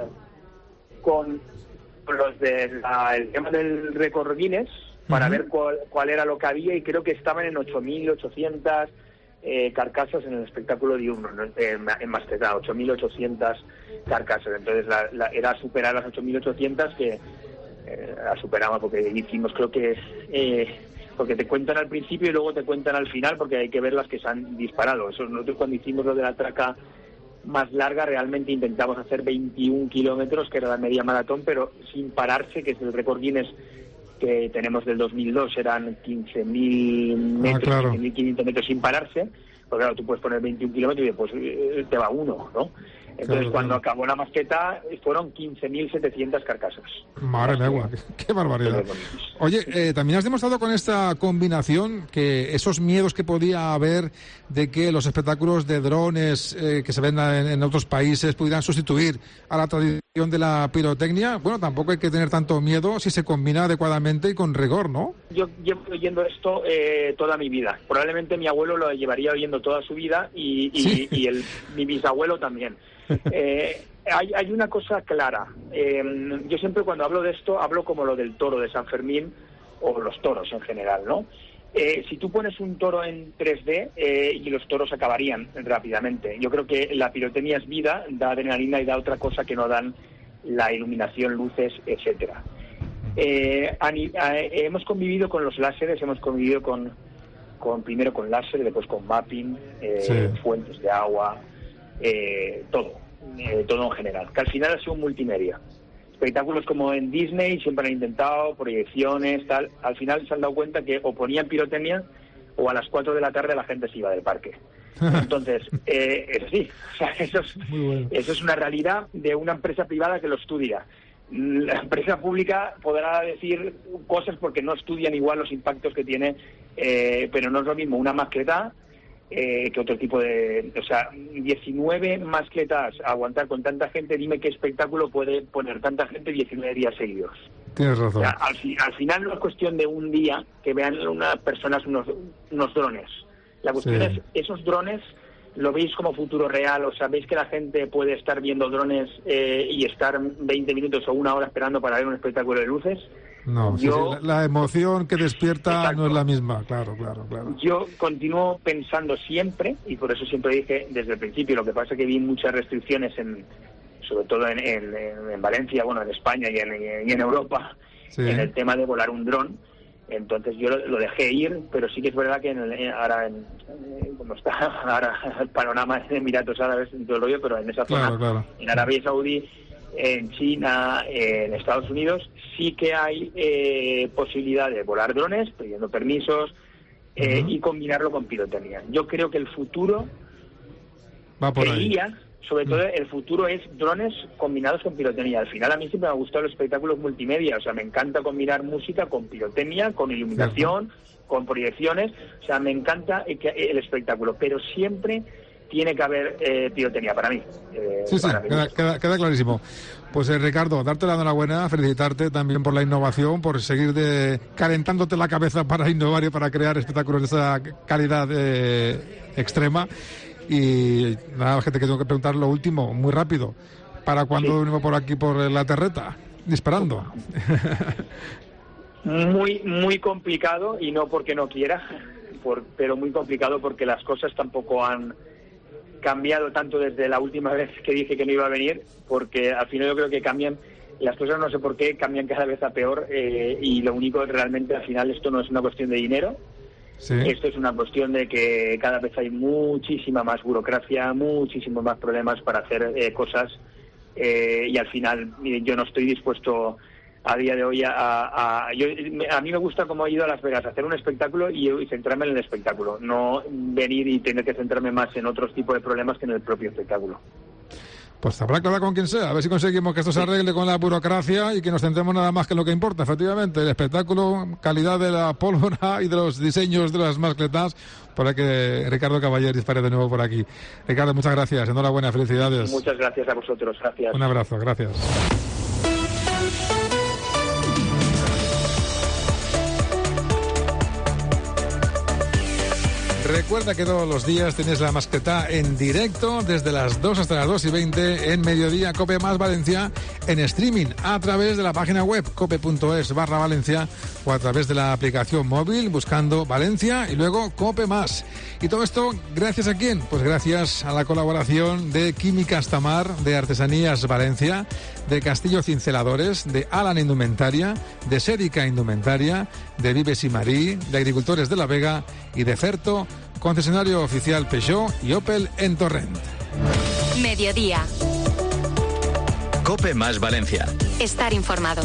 con, con los del de tema del récord Guinness, para uh-huh. ver cuál, cuál era lo que había, y creo que estaban en ocho mil ochocientas eh, carcasas en el espectáculo diurno, ¿no? eh, en mascleta, ocho mil ochocientas carcasas. Entonces la, la, era superar las ocho mil ochocientas que eh, la superamos, porque hicimos, creo que eh, porque te cuentan al principio y luego te cuentan al final, porque hay que ver las que se han disparado. Eso, nosotros cuando hicimos lo de la traca más larga realmente intentamos hacer veintiún kilómetros, que era la media maratón, pero sin pararse, que es el récord Guinness que tenemos del dos mil dos, eran quince mil metros, ah, claro. quince mil quinientos metros sin pararse, porque claro, tú puedes poner veintiún kilómetros y después te va uno, ¿no? Entonces, claro, cuando claro. acabó la mascleta, fueron quince mil setecientas carcasas. Madre mía, qué barbaridad. Oye, eh, también has demostrado con esta combinación que esos miedos que podía haber de que los espectáculos de drones eh, que se ven en, en otros países pudieran sustituir a la tradición de la pirotecnia, bueno, tampoco hay que tener tanto miedo si se combina adecuadamente y con rigor, ¿no? Yo llevo oyendo esto eh, toda mi vida. Probablemente mi abuelo lo llevaría oyendo toda su vida y, y, sí. y el, mi bisabuelo también. Eh, hay, hay una cosa clara. Eh, yo siempre cuando hablo de esto hablo como lo del toro de San Fermín o los toros en general, ¿no? Eh, si tú pones un toro en tres D eh, y los toros acabarían rápidamente. Yo creo que la pirotecnia es vida, da adrenalina y da otra cosa que no dan la iluminación, luces, etcétera. Eh, a, a, hemos convivido con los láseres, hemos convivido con, con primero con láser, después con mapping, eh, sí. fuentes de agua. Eh, todo, eh, todo en general, que al final ha sido un multimedia. Espectáculos como en Disney siempre han intentado, proyecciones, tal, al final se han dado cuenta que o ponían pirotecnia o a las cuatro de la tarde la gente se iba del parque. Entonces, eh, eso sí, o sea, eso es, bueno. eso es una realidad de una empresa privada que lo estudia. La empresa pública podrá decir cosas porque no estudian igual los impactos que tiene, eh, pero no es lo mismo una mascletá eh, que otro tipo de... O sea, diecinueve mascletas a aguantar con tanta gente, dime qué espectáculo puede poner tanta gente diecinueve días seguidos. Tienes razón. O sea, al, al final no es cuestión de un día que vean unas personas unos, unos drones. La cuestión sí. es, esos drones, ¿lo veis como futuro real? O sea, ¿veis que la gente puede estar viendo drones eh, y estar veinte minutos o una hora esperando para ver un espectáculo de luces? No, yo, sí, sí, la, la emoción que despierta exacto. no es la misma, claro, claro, claro. Yo continúo pensando siempre, y por eso siempre dije desde el principio, lo que pasa es que vi muchas restricciones, en, sobre todo en, en, en Valencia, bueno, en España y en, y en Europa, sí. en el tema de volar un dron. Entonces yo lo, lo dejé ir, pero sí que es verdad que en el, ahora, en, como está ahora el panorama de Emiratos Árabes, en todo el rollo, pero en esa zona, claro, claro. en Arabia Saudí, en China, en Estados Unidos, sí que hay eh, posibilidad de volar drones, pidiendo permisos, eh, uh-huh. y combinarlo con pirotecnia. Yo creo que el futuro, va por creía, ahí. sobre todo el futuro es drones combinados con pirotecnia. Al final a mí siempre me ha gustado los espectáculos multimedia, o sea, me encanta combinar música con pirotecnia, con iluminación, ¿cierto? Con proyecciones, o sea, me encanta el espectáculo, pero siempre tiene que haber eh, pirotecnia para mí. Eh, sí, sí, para queda, queda, queda clarísimo. Pues eh, Ricardo, darte la enhorabuena, felicitarte también por la innovación, por seguir de, calentándote la cabeza para innovar y para crear espectáculos de esa calidad eh, extrema. Y nada más que te tengo que preguntar lo último, muy rápido. ¿Para cuándo sí. venimos por aquí, por la terreta, disparando? Muy, muy complicado, y no porque no quiera, por, pero muy complicado porque las cosas tampoco han cambiado tanto desde la última vez que dije que no iba a venir, porque al final yo creo que cambian, las cosas no sé por qué, cambian cada vez a peor, eh, y lo único realmente al final esto no es una cuestión de dinero. Sí. Esto es una cuestión de que cada vez hay muchísima más burocracia, muchísimos más problemas para hacer eh, cosas, eh, y al final yo no estoy dispuesto a día de hoy a, a, a, yo, a mí me gusta, como he ido a Las Vegas, hacer un espectáculo y, y centrarme en el espectáculo, no venir y tener que centrarme más en otros tipos de problemas que en el propio espectáculo. Pues habrá que hablar con quien sea, a ver si conseguimos que esto se arregle con la burocracia y que nos centremos nada más que en lo que importa, efectivamente, el espectáculo, calidad de la pólvora y de los diseños de las mascletas, para que Ricardo Cavaller dispare de nuevo por aquí. Ricardo, muchas gracias, enhorabuena, felicidades. Muchas gracias a vosotros, gracias. Un abrazo, gracias. Recuerda que todos los días tienes la mascletá en directo desde las dos hasta las dos y veinte en Mediodía Cope Más Valencia, en streaming a través de la página web cope.es barra Valencia o a través de la aplicación móvil buscando Valencia y luego Cope Más. Y todo esto, ¿gracias a quién? Pues gracias a la colaboración de Químicas Tamar, de Artesanías Valencia, de Castillo Cinceladores, de Alan Indumentaria, de Sedica Indumentaria, de Vives y Marí, de Agricultores de la Vega y de Ferto, concesionario oficial Peugeot y Opel en Torrent. Mediodía. Cope Más Valencia. Estar informado.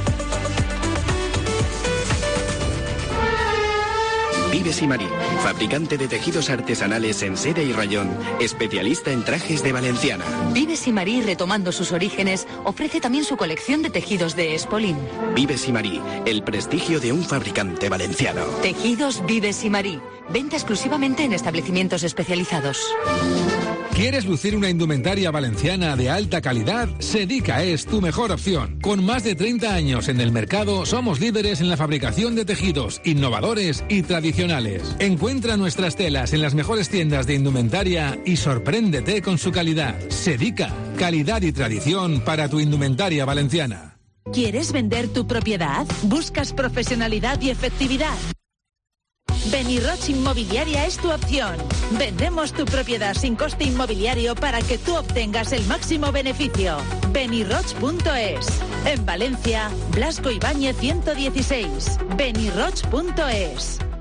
Vives y Marí, fabricante de tejidos artesanales en seda y rayón, especialista en trajes de valenciana. Vives y Marí, retomando sus orígenes, ofrece también su colección de tejidos de Espolín. Vives y Marí, el prestigio de un fabricante valenciano. Tejidos Vives y Marí, venta exclusivamente en establecimientos especializados. ¿Quieres lucir una indumentaria valenciana de alta calidad? Sedica es tu mejor opción. Con más de treinta años en el mercado, somos líderes en la fabricación de tejidos innovadores y tradicionales. Encuentra nuestras telas en las mejores tiendas de indumentaria y sorpréndete con su calidad. Sedica, calidad y tradición para tu indumentaria valenciana. ¿Quieres vender tu propiedad? ¿Buscas profesionalidad y efectividad? Beniroch Inmobiliaria es tu opción. Vendemos tu propiedad sin coste inmobiliario para que tú obtengas el máximo beneficio. Beniroch punto es. En Valencia, Blasco Ibáñez ciento dieciséis. Beniroch punto es.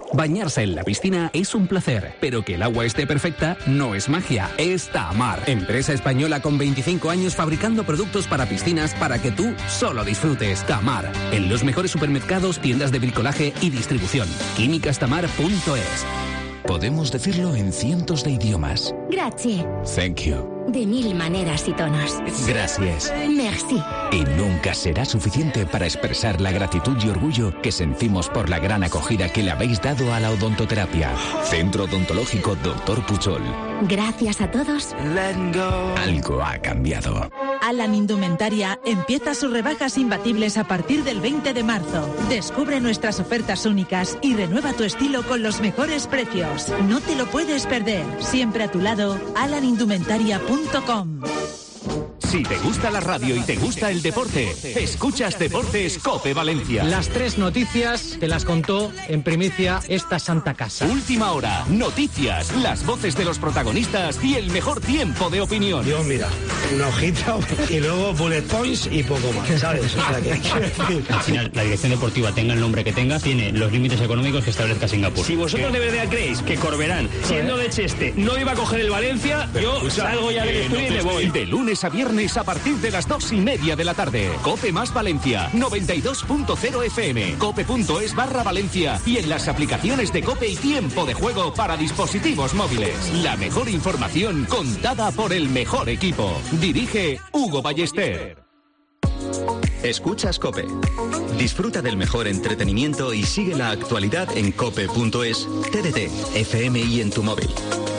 Bañarse en la piscina es un placer, pero que el agua esté perfecta no es magia, es Tamar. Empresa española con veinticinco años fabricando productos para piscinas para que tú solo disfrutes. Tamar, en los mejores supermercados, tiendas de bricolaje y distribución. químicas tamar punto es. Podemos decirlo en cientos de idiomas. Grazie. Thank you. De mil maneras y tonos. Gracias. Merci. Y nunca será suficiente para expresar la gratitud y orgullo que sentimos por la gran acogida que le habéis dado a la odontoterapia. Centro Odontológico Doctor Puchol. Gracias a todos. Algo ha cambiado. Alan Indumentaria empieza sus rebajas imbatibles a partir del veinte de marzo. Descubre nuestras ofertas únicas y renueva tu estilo con los mejores precios. No te lo puedes perder. Siempre a tu lado, alan indumentaria punto com. Si te gusta la radio y te gusta el deporte, escuchas Deportes COPE Valencia. Las tres noticias te las contó en primicia esta santa casa. Última hora, noticias, las voces de los protagonistas y el mejor tiempo de opinión. Dios, mira, una hojita y luego bullet points y poco más, ¿sabes? O sea, que, al final, la dirección deportiva, tenga el nombre que tenga, tiene los límites económicos que establezca Singapur. Si vosotros de verdad creéis que Corberán, siendo de Cheste, no iba a coger el Valencia, yo escucha, salgo ya del eh, estudio no y me voy. De lunes a viernes a partir de las dos y media de la tarde. COPE más Valencia, noventa y dos punto cero F M, cope punto es barra Valencia y en las aplicaciones de COPE y Tiempo de Juego para dispositivos móviles. La mejor información contada por el mejor equipo. Dirige Hugo Ballester. Escuchas COPE. Disfruta del mejor entretenimiento y sigue la actualidad en cope punto es, T D T, F M y en tu móvil.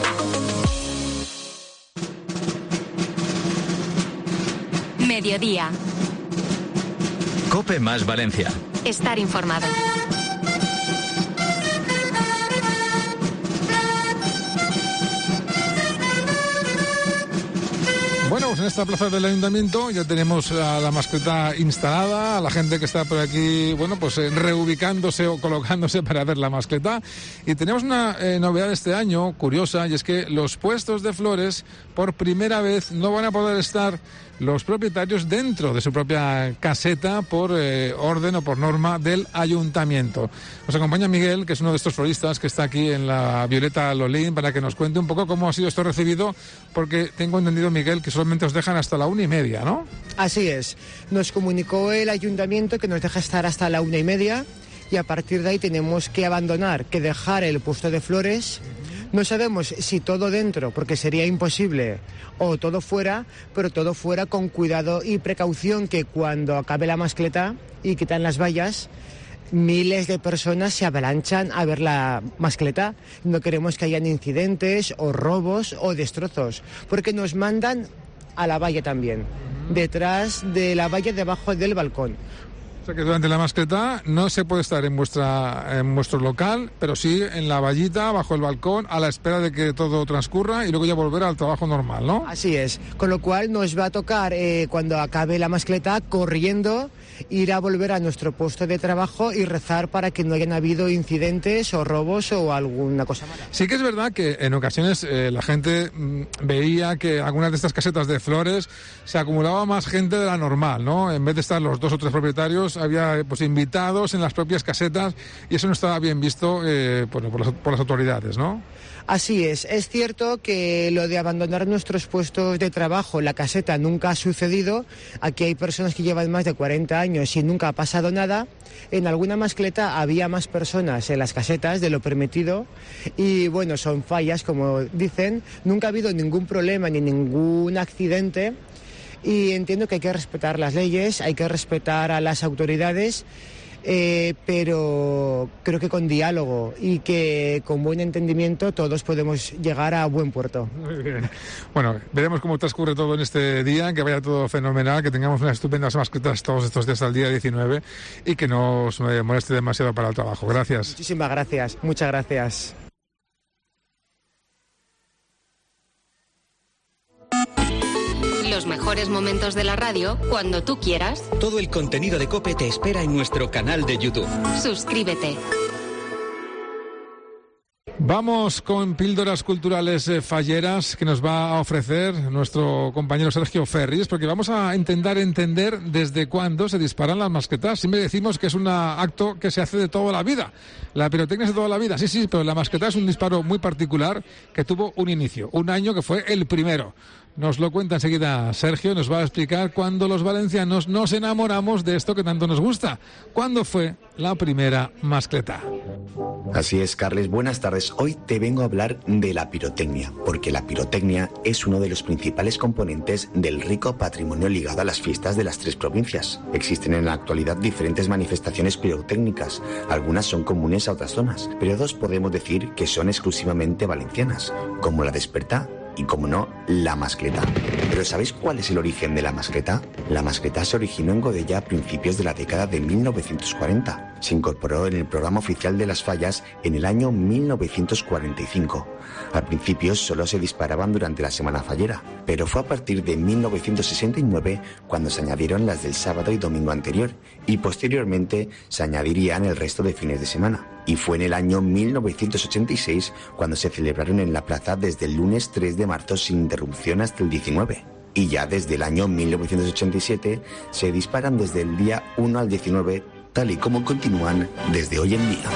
Mediodía. COPE más Valencia. Estar informado. Bueno, pues en esta plaza del Ayuntamiento ya tenemos a la mascleta instalada, a la gente que está por aquí, bueno, pues eh, reubicándose o colocándose para ver la mascleta. Y tenemos una eh, novedad este año, curiosa, y es que los puestos de flores, por primera vez, no van a poder estar los propietarios dentro de su propia caseta por eh, orden o por norma del Ayuntamiento. Nos acompaña Miguel, que es uno de estos floristas que está aquí en la Violeta Lolín, para que nos cuente un poco cómo ha sido esto recibido, porque tengo entendido, Miguel, que solamente os dejan hasta la una y media, ¿no? Así es. Nos comunicó el Ayuntamiento que nos deja estar hasta la una y media y a partir de ahí tenemos que abandonar, que dejar el puesto de flores. No sabemos si todo dentro, porque sería imposible, o todo fuera, pero todo fuera con cuidado y precaución, que cuando acabe la mascleta y quitan las vallas, miles de personas se avalanchan a ver la mascleta. No queremos que hayan incidentes o robos o destrozos, porque nos mandan a la valla también, detrás de la valla, debajo del balcón. O sea que durante la mascleta no se puede estar en vuestra en vuestro local, pero sí en la vallita, bajo el balcón, a la espera de que todo transcurra y luego ya volver al trabajo normal, ¿no? Así es, con lo cual nos va a tocar, eh, cuando acabe la mascleta, corriendo, ir a volver a nuestro puesto de trabajo y rezar para que no hayan habido incidentes o robos o alguna cosa mala. Sí que es verdad que en ocasiones eh, la gente mm, veía que en algunas de estas casetas de flores se acumulaba más gente de la normal, ¿no? En vez de estar los dos o tres propietarios, había pues invitados en las propias casetas y eso no estaba bien visto eh, por, por, las, por las autoridades, ¿no? Así es, es cierto que lo de abandonar nuestros puestos de trabajo, la caseta, nunca ha sucedido. Aquí hay personas que llevan más de cuarenta años y nunca ha pasado nada. En alguna mascleta había más personas en las casetas de lo permitido y bueno, son fallas, como dicen. Nunca ha habido ningún problema ni ningún accidente y entiendo que hay que respetar las leyes, hay que respetar a las autoridades. Eh, pero creo que con diálogo y que con buen entendimiento todos podemos llegar a buen puerto. Muy bien. Bueno, veremos cómo transcurre todo en este día, que vaya todo fenomenal, que tengamos unas estupendas mascletas todos estos días al día diecinueve y que no os moleste demasiado para el trabajo. Gracias. Muchísimas gracias, muchas gracias. Los mejores momentos de la radio cuando tú quieras. Todo el contenido de COPE te espera en nuestro canal de YouTube. Suscríbete. Vamos con píldoras culturales eh, falleras que nos va a ofrecer nuestro compañero Sergio Ferris, porque vamos a intentar entender desde cuándo se disparan las mascletas. Siempre decimos que es un acto que se hace de toda la vida. La pirotecnia es de toda la vida, sí, sí, pero la mascleta es un disparo muy particular que tuvo un inicio, un año que fue el primero. Nos lo cuenta enseguida Sergio, nos va a explicar cuándo los valencianos nos enamoramos de esto que tanto nos gusta. ¿Cuándo fue la primera mascleta? Así es, Carles, buenas tardes. Hoy te vengo a hablar de la pirotecnia, porque la pirotecnia es uno de los principales componentes del rico patrimonio ligado a las fiestas de las tres provincias. Existen en la actualidad diferentes manifestaciones pirotécnicas, algunas son comunes a otras zonas, pero dos podemos decir que son exclusivamente valencianas, como la Despertá y, como no, la mascleta. ¿Pero sabéis cuál es el origen de la mascleta? La mascleta se originó en Godella a principios de la década de mil novecientos cuarenta. Se incorporó en el programa oficial de las fallas en el año mil novecientos cuarenta y cinco. Al principio solo se disparaban durante la semana fallera, pero fue a partir de mil novecientos sesenta y nueve cuando se añadieron las del sábado y domingo anterior, y posteriormente se añadirían el resto de fines de semana. Y fue en el año mil novecientos ochenta y seis cuando se celebraron en la plaza desde el lunes tres de marzo sin interrupción hasta el diecinueve. Y ya desde el año mil novecientos ochenta y siete se disparan desde el día uno al diecinueve, tal y como continúan desde hoy en día.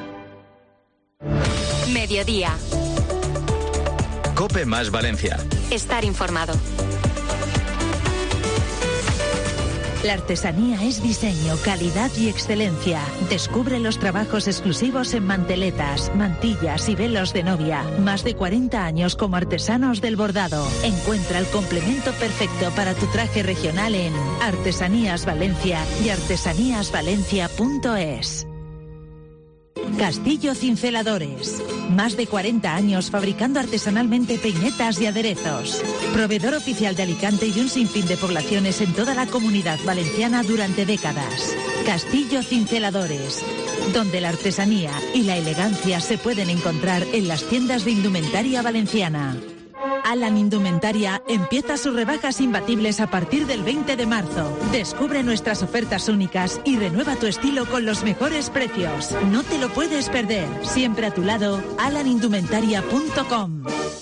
Mediodía. COPE más Valencia. Estar informado. La artesanía es diseño, calidad y excelencia. Descubre los trabajos exclusivos en manteletas, mantillas y velos de novia. Más de cuarenta años como artesanos del bordado. Encuentra el complemento perfecto para tu traje regional en Artesanías Valencia y artesanías valencia punto es. Castillo Cinceladores. Más de cuarenta años fabricando artesanalmente peinetas y aderezos. Proveedor oficial de Alicante y de un sinfín de poblaciones en toda la comunidad valenciana durante décadas. Castillo Cinceladores, donde la artesanía y la elegancia se pueden encontrar en las tiendas de indumentaria valenciana. Alan Indumentaria empieza sus rebajas imbatibles a partir del veinte de marzo. Descubre nuestras ofertas únicas y renueva tu estilo con los mejores precios. No te lo puedes perder. Siempre a tu lado, alan indumentaria punto com.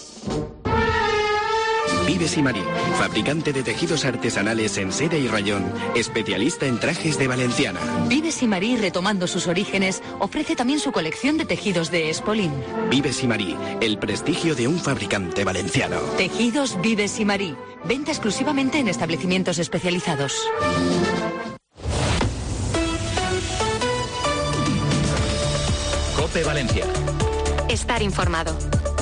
Vives y Marí, fabricante de tejidos artesanales en seda y rayón, especialista en trajes de valenciana. Vives y Marí, retomando sus orígenes, ofrece también su colección de tejidos de espolín. Vives y Marí, el prestigio de un fabricante valenciano. Tejidos Vives y Marí, venta exclusivamente en establecimientos especializados. COPE Valencia. Estar informado.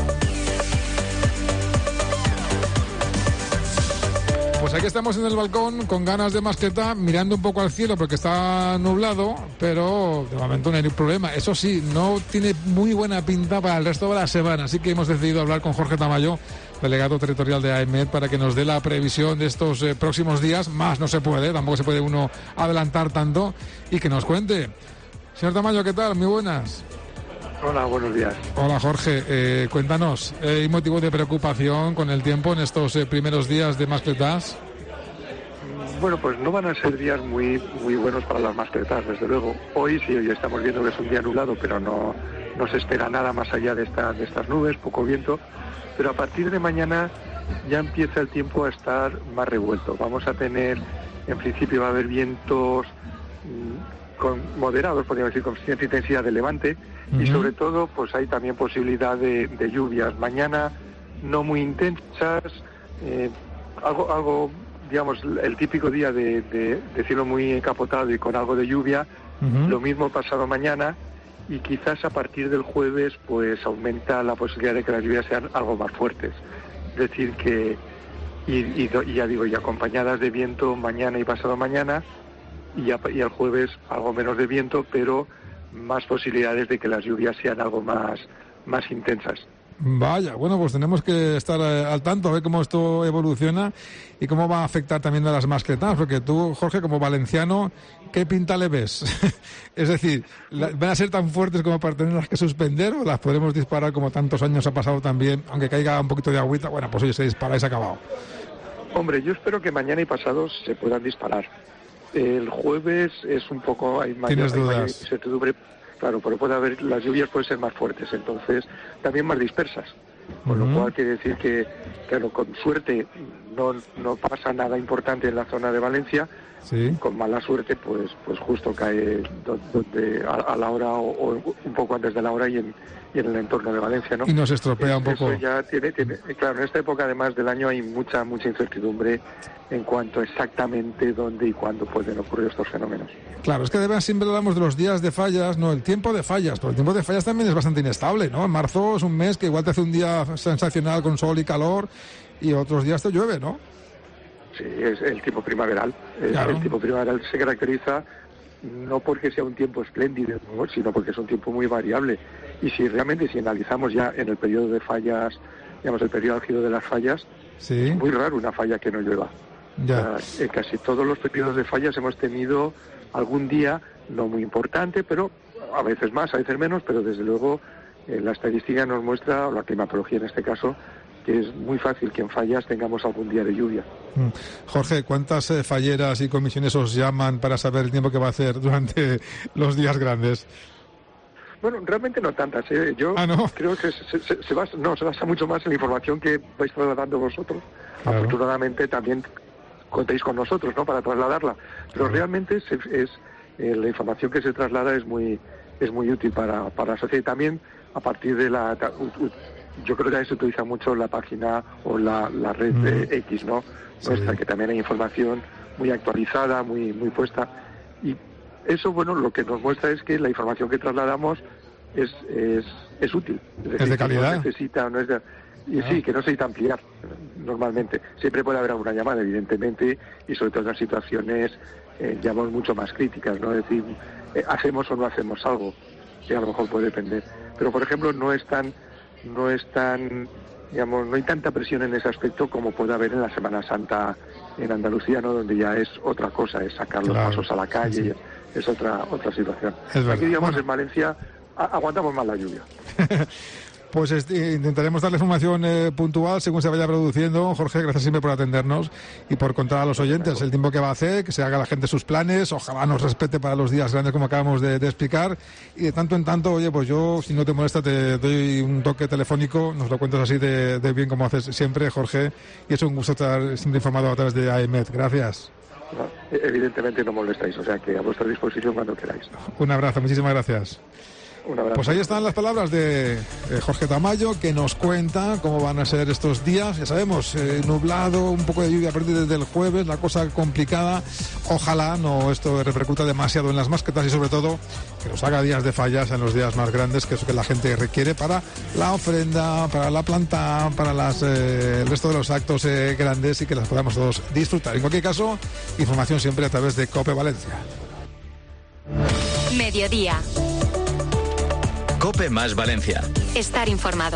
Pues aquí estamos en el balcón con ganas de mascleta, mirando un poco al cielo porque está nublado, pero de momento no hay ningún problema. Eso sí, no tiene muy buena pinta para el resto de la semana, así que hemos decidido hablar con Jorge Tamayo, delegado territorial de AEMET, para que nos dé la previsión de estos eh, próximos días. Más no se puede, tampoco se puede uno adelantar tanto, y que nos cuente. Señor Tamayo, ¿qué tal? Muy buenas. Hola, buenos días. Hola, Jorge. Eh, cuéntanos, ¿hay motivo de preocupación con el tiempo en estos eh, primeros días de mascletas? Bueno, pues no van a ser días muy muy buenos para las mascletas, desde luego. Hoy sí, hoy estamos viendo que es un día nublado, pero no, no se espera nada más allá de, esta, de estas nubes, poco viento. Pero a partir de mañana ya empieza el tiempo a estar más revuelto. Vamos a tener, en principio va a haber vientos mmm, con moderados, podríamos decir, con cierta intensidad de levante. Uh-huh. Y sobre todo, pues hay también posibilidad de, de lluvias. Mañana no muy intensas, eh, algo, algo, digamos, el típico día de, de, de cielo muy encapotado y con algo de lluvia. Uh-huh. Lo mismo pasado mañana, y quizás a partir del jueves, pues aumenta la posibilidad de que las lluvias sean algo más fuertes. Es decir, que, y, y, y ya digo, y acompañadas de viento mañana y pasado mañana, y, ya, y el jueves algo menos de viento, pero más posibilidades de que las lluvias sean algo más, más intensas. Vaya, bueno, pues tenemos que estar eh, al tanto, a ver cómo esto evoluciona y cómo va a afectar también a las mascletas, porque tú, Jorge, como valenciano, ¿qué pinta le ves? Es decir, la, ¿van a ser tan fuertes como para tenerlas que suspender o las podremos disparar como tantos años ha pasado también, aunque caiga un poquito de agüita? Bueno, pues oye, se dispara y se ha acabado. Hombre, yo espero que mañana y pasado se puedan disparar. El jueves es un poco... Hay mayor, ¿Tienes dudas? Hay mayor incertidumbre. Claro, pero puede haber, las lluvias pueden ser más fuertes, entonces también más dispersas. Con uh-huh. lo cual quiere decir que, claro, con suerte no, no pasa nada importante en la zona de Valencia. Sí. Con mala suerte, pues pues justo cae donde, a, a la hora o, o un poco antes de la hora y en, y en el entorno de Valencia, ¿no? Y nos estropea un poco. Eso ya tiene, tiene, claro, en esta época además del año hay mucha mucha incertidumbre en cuanto a exactamente dónde y cuándo pueden ocurrir estos fenómenos. Claro, es que además siempre hablamos de los días de fallas, no, el tiempo de fallas, pero el tiempo de fallas también es bastante inestable, ¿no? En marzo es un mes que igual te hace un día sensacional con sol y calor y otros días te llueve, ¿no? Sí, es el tiempo primaveral. Claro. El tiempo primaveral se caracteriza no porque sea un tiempo espléndido, ¿no? sino porque es un tiempo muy variable. Y si realmente, si analizamos ya en el periodo de fallas, digamos, el periodo álgido de las fallas, ¿sí? Es muy raro una falla que no llueva. Ya. O sea, en casi todos los periodos de fallas hemos tenido algún día, no muy importante, pero a veces más, a veces menos, pero desde luego eh, la estadística nos muestra, o la climatología en este caso, que es muy fácil que en fallas tengamos algún día de lluvia. Jorge, ¿cuántas eh, falleras y comisiones os llaman para saber el tiempo que va a hacer durante los días grandes? Bueno, realmente no tantas. ¿eh? Yo ¿Ah, no? creo que se, se, se, basa, no, se basa mucho más en la información que vais trasladando vosotros. Claro. Afortunadamente también contéis con nosotros, ¿no?, para trasladarla. Pero claro. realmente es, es eh, la información que se traslada es muy es muy útil para, para la sociedad. Y también a partir de la... U, u, yo creo que también se utiliza mucho la página o la, la red mm. de X, ¿no? Nuestra, sí. que también hay información muy actualizada, muy muy puesta. Y eso, bueno, lo que nos muestra es que la información que trasladamos es es, es útil. Es, decir, ¿Es de calidad? Que no necesita, no es de, y ah. sí, que no se necesita ampliar normalmente. Siempre puede haber alguna llamada, evidentemente, y sobre todo en situaciones, eh, llamamos mucho más críticas, ¿no? Es decir, eh, hacemos o no hacemos algo, que a lo mejor puede depender. Pero, por ejemplo, no es tan... no es tan, digamos, no hay tanta presión en ese aspecto como puede haber en la Semana Santa en Andalucía, ¿no?, donde ya es otra cosa, es sacar los claro, pasos a la calle, sí, sí. es otra otra situación. Es Aquí, digamos, bueno. en Valencia a- aguantamos más la lluvia. Pues este, intentaremos darle información eh, puntual según se vaya produciendo. Jorge, gracias siempre por atendernos y por contar a los oyentes el tiempo que va a hacer, que se haga la gente sus planes, ojalá nos respete para los días grandes como acabamos de, de explicar. Y de tanto en tanto, oye, pues yo, si no te molesta, te doy un toque telefónico, nos lo cuentas así de, de bien como haces siempre, Jorge, y es un gusto estar siempre informado a través de A E M E D. Gracias. No, evidentemente no molestáis, o sea que a vuestra disposición cuando queráis. Un abrazo, muchísimas gracias. Pues ahí están las palabras de eh, Jorge Tamayo, que nos cuenta cómo van a ser estos días. Ya sabemos, eh, nublado, un poco de lluvia a partir del jueves, la cosa complicada. Ojalá no esto repercuta demasiado en las mascletas y sobre todo que nos haga días de fallas en los días más grandes, que es lo que la gente requiere para la ofrenda, para la planta, para las, eh, el resto de los actos eh, grandes y que las podamos todos disfrutar. En cualquier caso, información siempre a través de COPE Valencia. Mediodía. COPE más Valencia. Estar informado.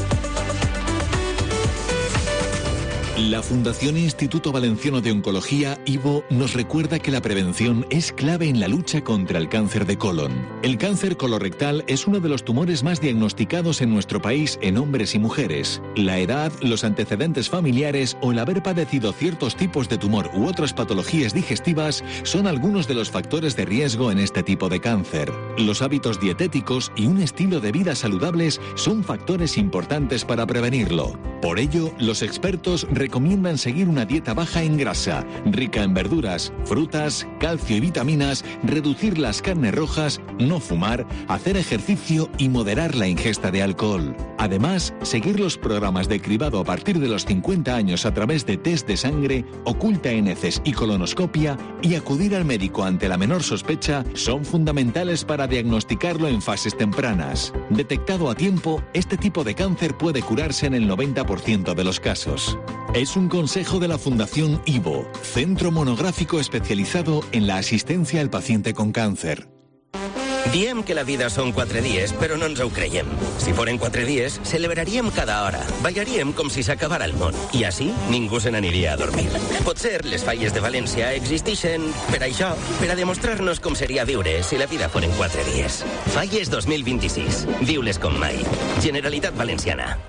La Fundación Instituto Valenciano de Oncología, I V O, nos recuerda que la prevención es clave en la lucha contra el cáncer de colon. El cáncer colorectal es uno de los tumores más diagnosticados en nuestro país en hombres y mujeres. La edad, los antecedentes familiares o el haber padecido ciertos tipos de tumor u otras patologías digestivas son algunos de los factores de riesgo en este tipo de cáncer. Los hábitos dietéticos y un estilo de vida saludables son factores importantes para prevenirlo. Por ello, los expertos recomiendan seguir una dieta baja en grasa, rica en verduras, frutas, calcio y vitaminas, reducir las carnes rojas, no fumar, hacer ejercicio y moderar la ingesta de alcohol. Además, seguir los programas de cribado a partir de los cincuenta años a través de test de sangre, oculta heces y colonoscopia y acudir al médico ante la menor sospecha son fundamentales para diagnosticarlo en fases tempranas. Detectado a tiempo, este tipo de cáncer puede curarse en el noventa por ciento de los casos. Es un consejo de la Fundación I V O, centro monográfico especializado en la asistencia al paciente con càncer. Diem que la vida són quatre dies, però no ens ho creiem. Si foren quatre dies, celebraríem cada hora. Ballaríem com si s'acabara el món. I així, ningú se n'aniria a dormir. Potser les falles de València existeixen per això, per a demostrar-nos com seria viure si la vida foren quatre dies. Falles dos mil vint-i-sis. Viu-les com mai. Generalitat Valenciana.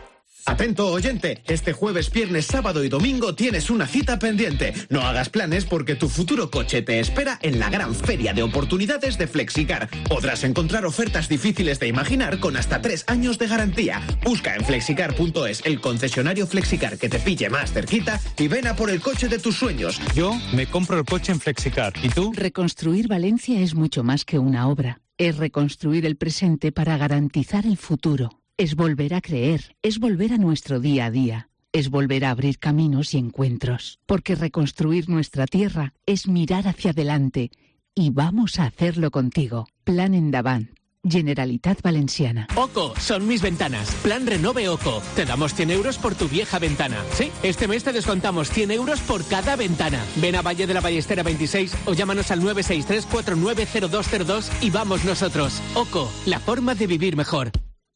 Atento oyente, este jueves, viernes, sábado y domingo tienes una cita pendiente. No hagas planes porque tu futuro coche te espera en la gran feria de oportunidades de Flexicar. Podrás encontrar ofertas difíciles de imaginar con hasta tres años de garantía. Busca en flexicar punto es el concesionario Flexicar que te pille más cerquita y ven a por el coche de tus sueños. Yo me compro el coche en Flexicar. ¿Y tú? Reconstruir Valencia es mucho más que una obra. Es reconstruir el presente para garantizar el futuro. Es volver a creer, es volver a nuestro día a día, es volver a abrir caminos y encuentros. Porque reconstruir nuestra tierra es mirar hacia adelante y vamos a hacerlo contigo. Plan Endavant. Generalitat Valenciana. Oco, son mis ventanas. Plan Renove Oco. Te damos cien euros por tu vieja ventana. Sí, este mes te descontamos cien euros por cada ventana. Ven a Valle de la Ballestera veintiséis o llámanos al nueve seis tres cuatro nueve cero dos cero dos y vamos nosotros. Oco, la forma de vivir mejor.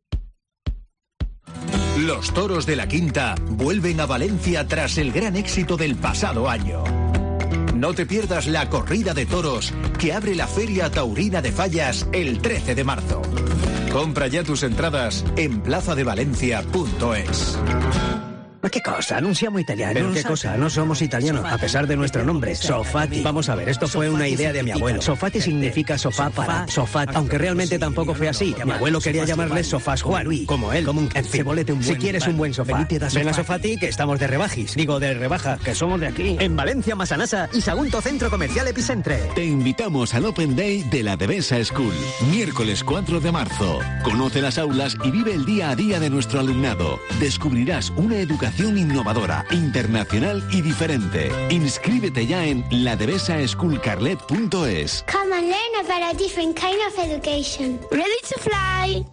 Los toros de la Quinta vuelven a Valencia tras el gran éxito del pasado año. No te pierdas la corrida de toros que abre la Feria Taurina de Fallas el trece de marzo. Compra ya tus entradas en plaza de valencia punto es. ¿Qué cosa? Anunciamos italiano. ¿Pero qué cosa? No somos italianos, a pesar de nuestro nombre, Sofati. Vamos a ver, esto fue una idea de mi abuelo. Sofati significa sofá para Sofati, aunque realmente tampoco fue así. Mi abuelo quería llamarle Sofás Juan, como él. Como un, en fin, si quieres un buen sofá, ven a Sofati que estamos de rebajis. Digo, de rebaja, que somos de aquí. En Valencia, Masanasa y Sagunto Centro Comercial Epicentre. Te invitamos al Open Day de la Devesa School, miércoles cuatro de marzo. Conoce las aulas y vive el día a día de nuestro alumnado. Descubrirás una educación innovadora, internacional y diferente. Inscríbete ya en la devesa school carlet punto es. Come and learn about a different kind of education. Ready to fly!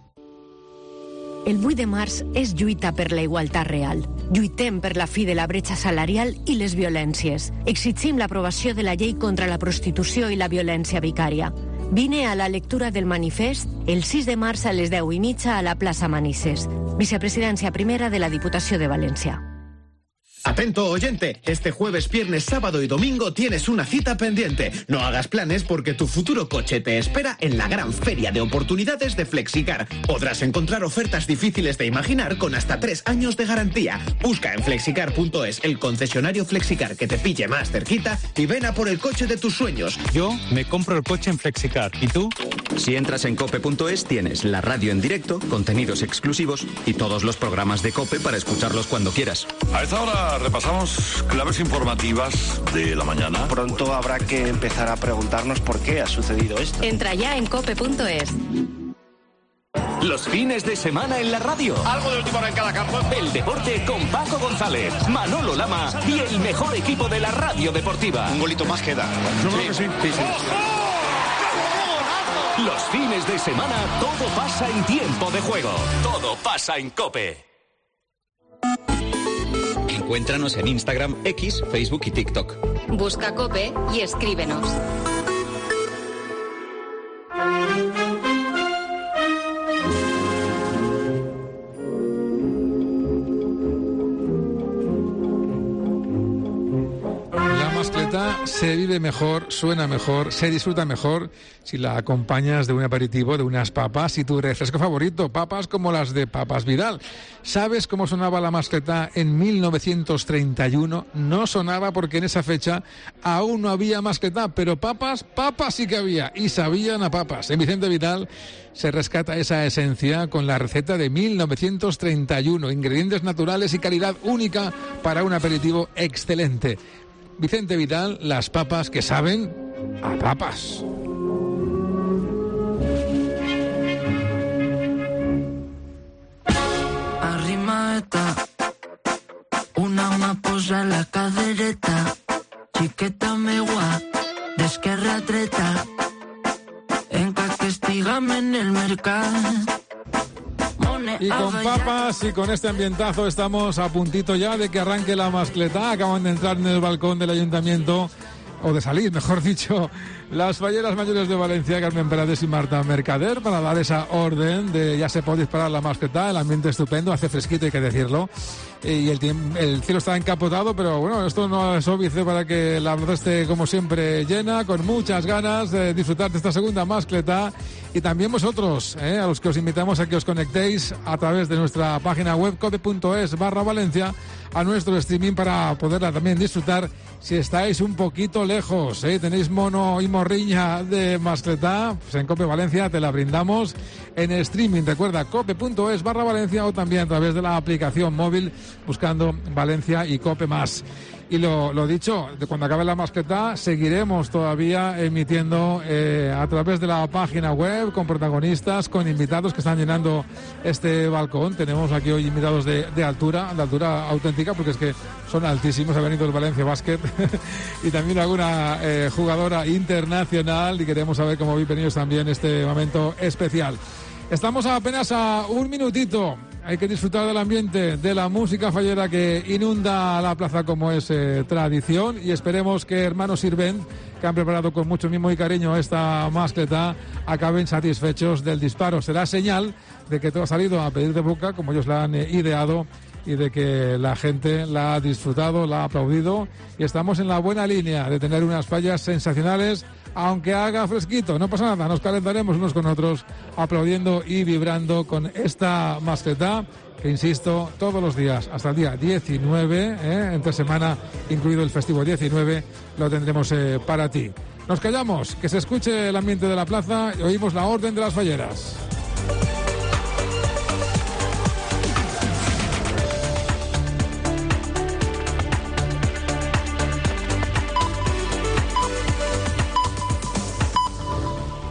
El vuit de març és lluita per la igualtat real. Lluitem per la fi de la bretxa salarial i les violències. Exigim l'aprovació de la llei contra la prostitució i la violència vicària. Vine a la lectura del manifest el sis de març a les deu i mitja a la plaça Manises. Vicepresidència primera de la Diputació de València. Atento oyente, este jueves, viernes, sábado y domingo tienes una cita pendiente. No hagas planes porque tu futuro coche te espera en la gran feria de oportunidades de Flexicar. Podrás encontrar ofertas difíciles de imaginar con hasta tres años de garantía. Busca en flexicar punto es el concesionario Flexicar que te pille más cerquita y ven a por el coche de tus sueños. Yo me compro el coche en Flexicar. ¿Y tú? Si entras en cope punto es tienes la radio en directo, contenidos exclusivos y todos los programas de COPE para escucharlos cuando quieras. A esta hora repasamos claves informativas de la mañana. Pronto habrá que empezar a preguntarnos por qué ha sucedido esto. Entra ya en cope punto es. Los fines de semana en la radio. Algo de última hora en cada campo. El deporte con Paco González, Manolo Lama y el mejor equipo de la radio deportiva. Un golito más queda. Yo creo que sí. sí, sí. Los fines de semana todo pasa en tiempo de juego. Todo pasa en COPE. Encuéntranos en Instagram, X, Facebook y TikTok. Busca COPE y escríbenos. Se vive mejor, suena mejor, se disfruta mejor si la acompañas de un aperitivo, de unas papas y tu refresco favorito, papas como las de Papas Vidal. ¿Sabes cómo sonaba la mascleta en mil novecientos treinta y uno? No sonaba porque en esa fecha aún no había mascleta, pero papas, papas sí que había y sabían a papas. En Vicente Vidal se rescata esa esencia con la receta de mil novecientos treinta y uno, ingredientes naturales y calidad única para un aperitivo excelente. Vicente Vidal, las papas que saben a papas. Arrimata, una maposa en la cadereta, chiqueta megua, d'esquerra dreta, enca que estigame en el mercado. Y con papas y con este ambientazo estamos a puntito ya de que arranque la mascleta. Acaban de entrar en el balcón del ayuntamiento, o de salir, mejor dicho, las falleras mayores de Valencia, Carmen Perades y Marta Mercader, para dar esa orden de ya se puede disparar la mascleta. El ambiente estupendo, hace fresquito, hay que decirlo. Y el, el cielo está encapotado, pero bueno, esto no es óbice para que la plaza esté como siempre llena, con muchas ganas de disfrutar de esta segunda mascleta y también vosotros, ¿eh? a los que os invitamos a que os conectéis a través de nuestra página web cope.es barra Valencia a nuestro streaming para poderla también disfrutar si estáis un poquito lejos, ¿eh? tenéis mono y morriña de mascletá, pues en Cope Valencia te la brindamos en streaming. Recuerda, cope.es barra Valencia o también a través de la aplicación móvil buscando Valencia y Cope Más. Y lo, lo dicho, de cuando acabe la mascletá seguiremos todavía emitiendo eh, a través de la página web con protagonistas, con invitados que están llenando este balcón. Tenemos aquí hoy invitados de, de altura, de altura auténtica, porque es que son altísimos. Ha venido el Valencia Basket y también alguna eh, jugadora internacional y queremos saber cómo viven ellos también este momento especial. Estamos apenas a un minutito. Hay que disfrutar del ambiente, de la música fallera que inunda la plaza como es eh, tradición, y esperemos que hermanos Sirvent, que han preparado con mucho mimo y cariño esta mascletá, acaben satisfechos del disparo. Será señal de que todo ha salido a pedir de boca como ellos la han eh, ideado, y de que la gente la ha disfrutado, la ha aplaudido, y estamos en la buena línea de tener unas fallas sensacionales. Aunque haga fresquito, no pasa nada, nos calentaremos unos con otros aplaudiendo y vibrando con esta mascletá que, insisto, todos los días hasta el día diecinueve, ¿eh? entre semana incluido el festivo diecinueve, lo tendremos eh, para ti. Nos callamos, que se escuche el ambiente de la plaza y oímos la orden de las falleras.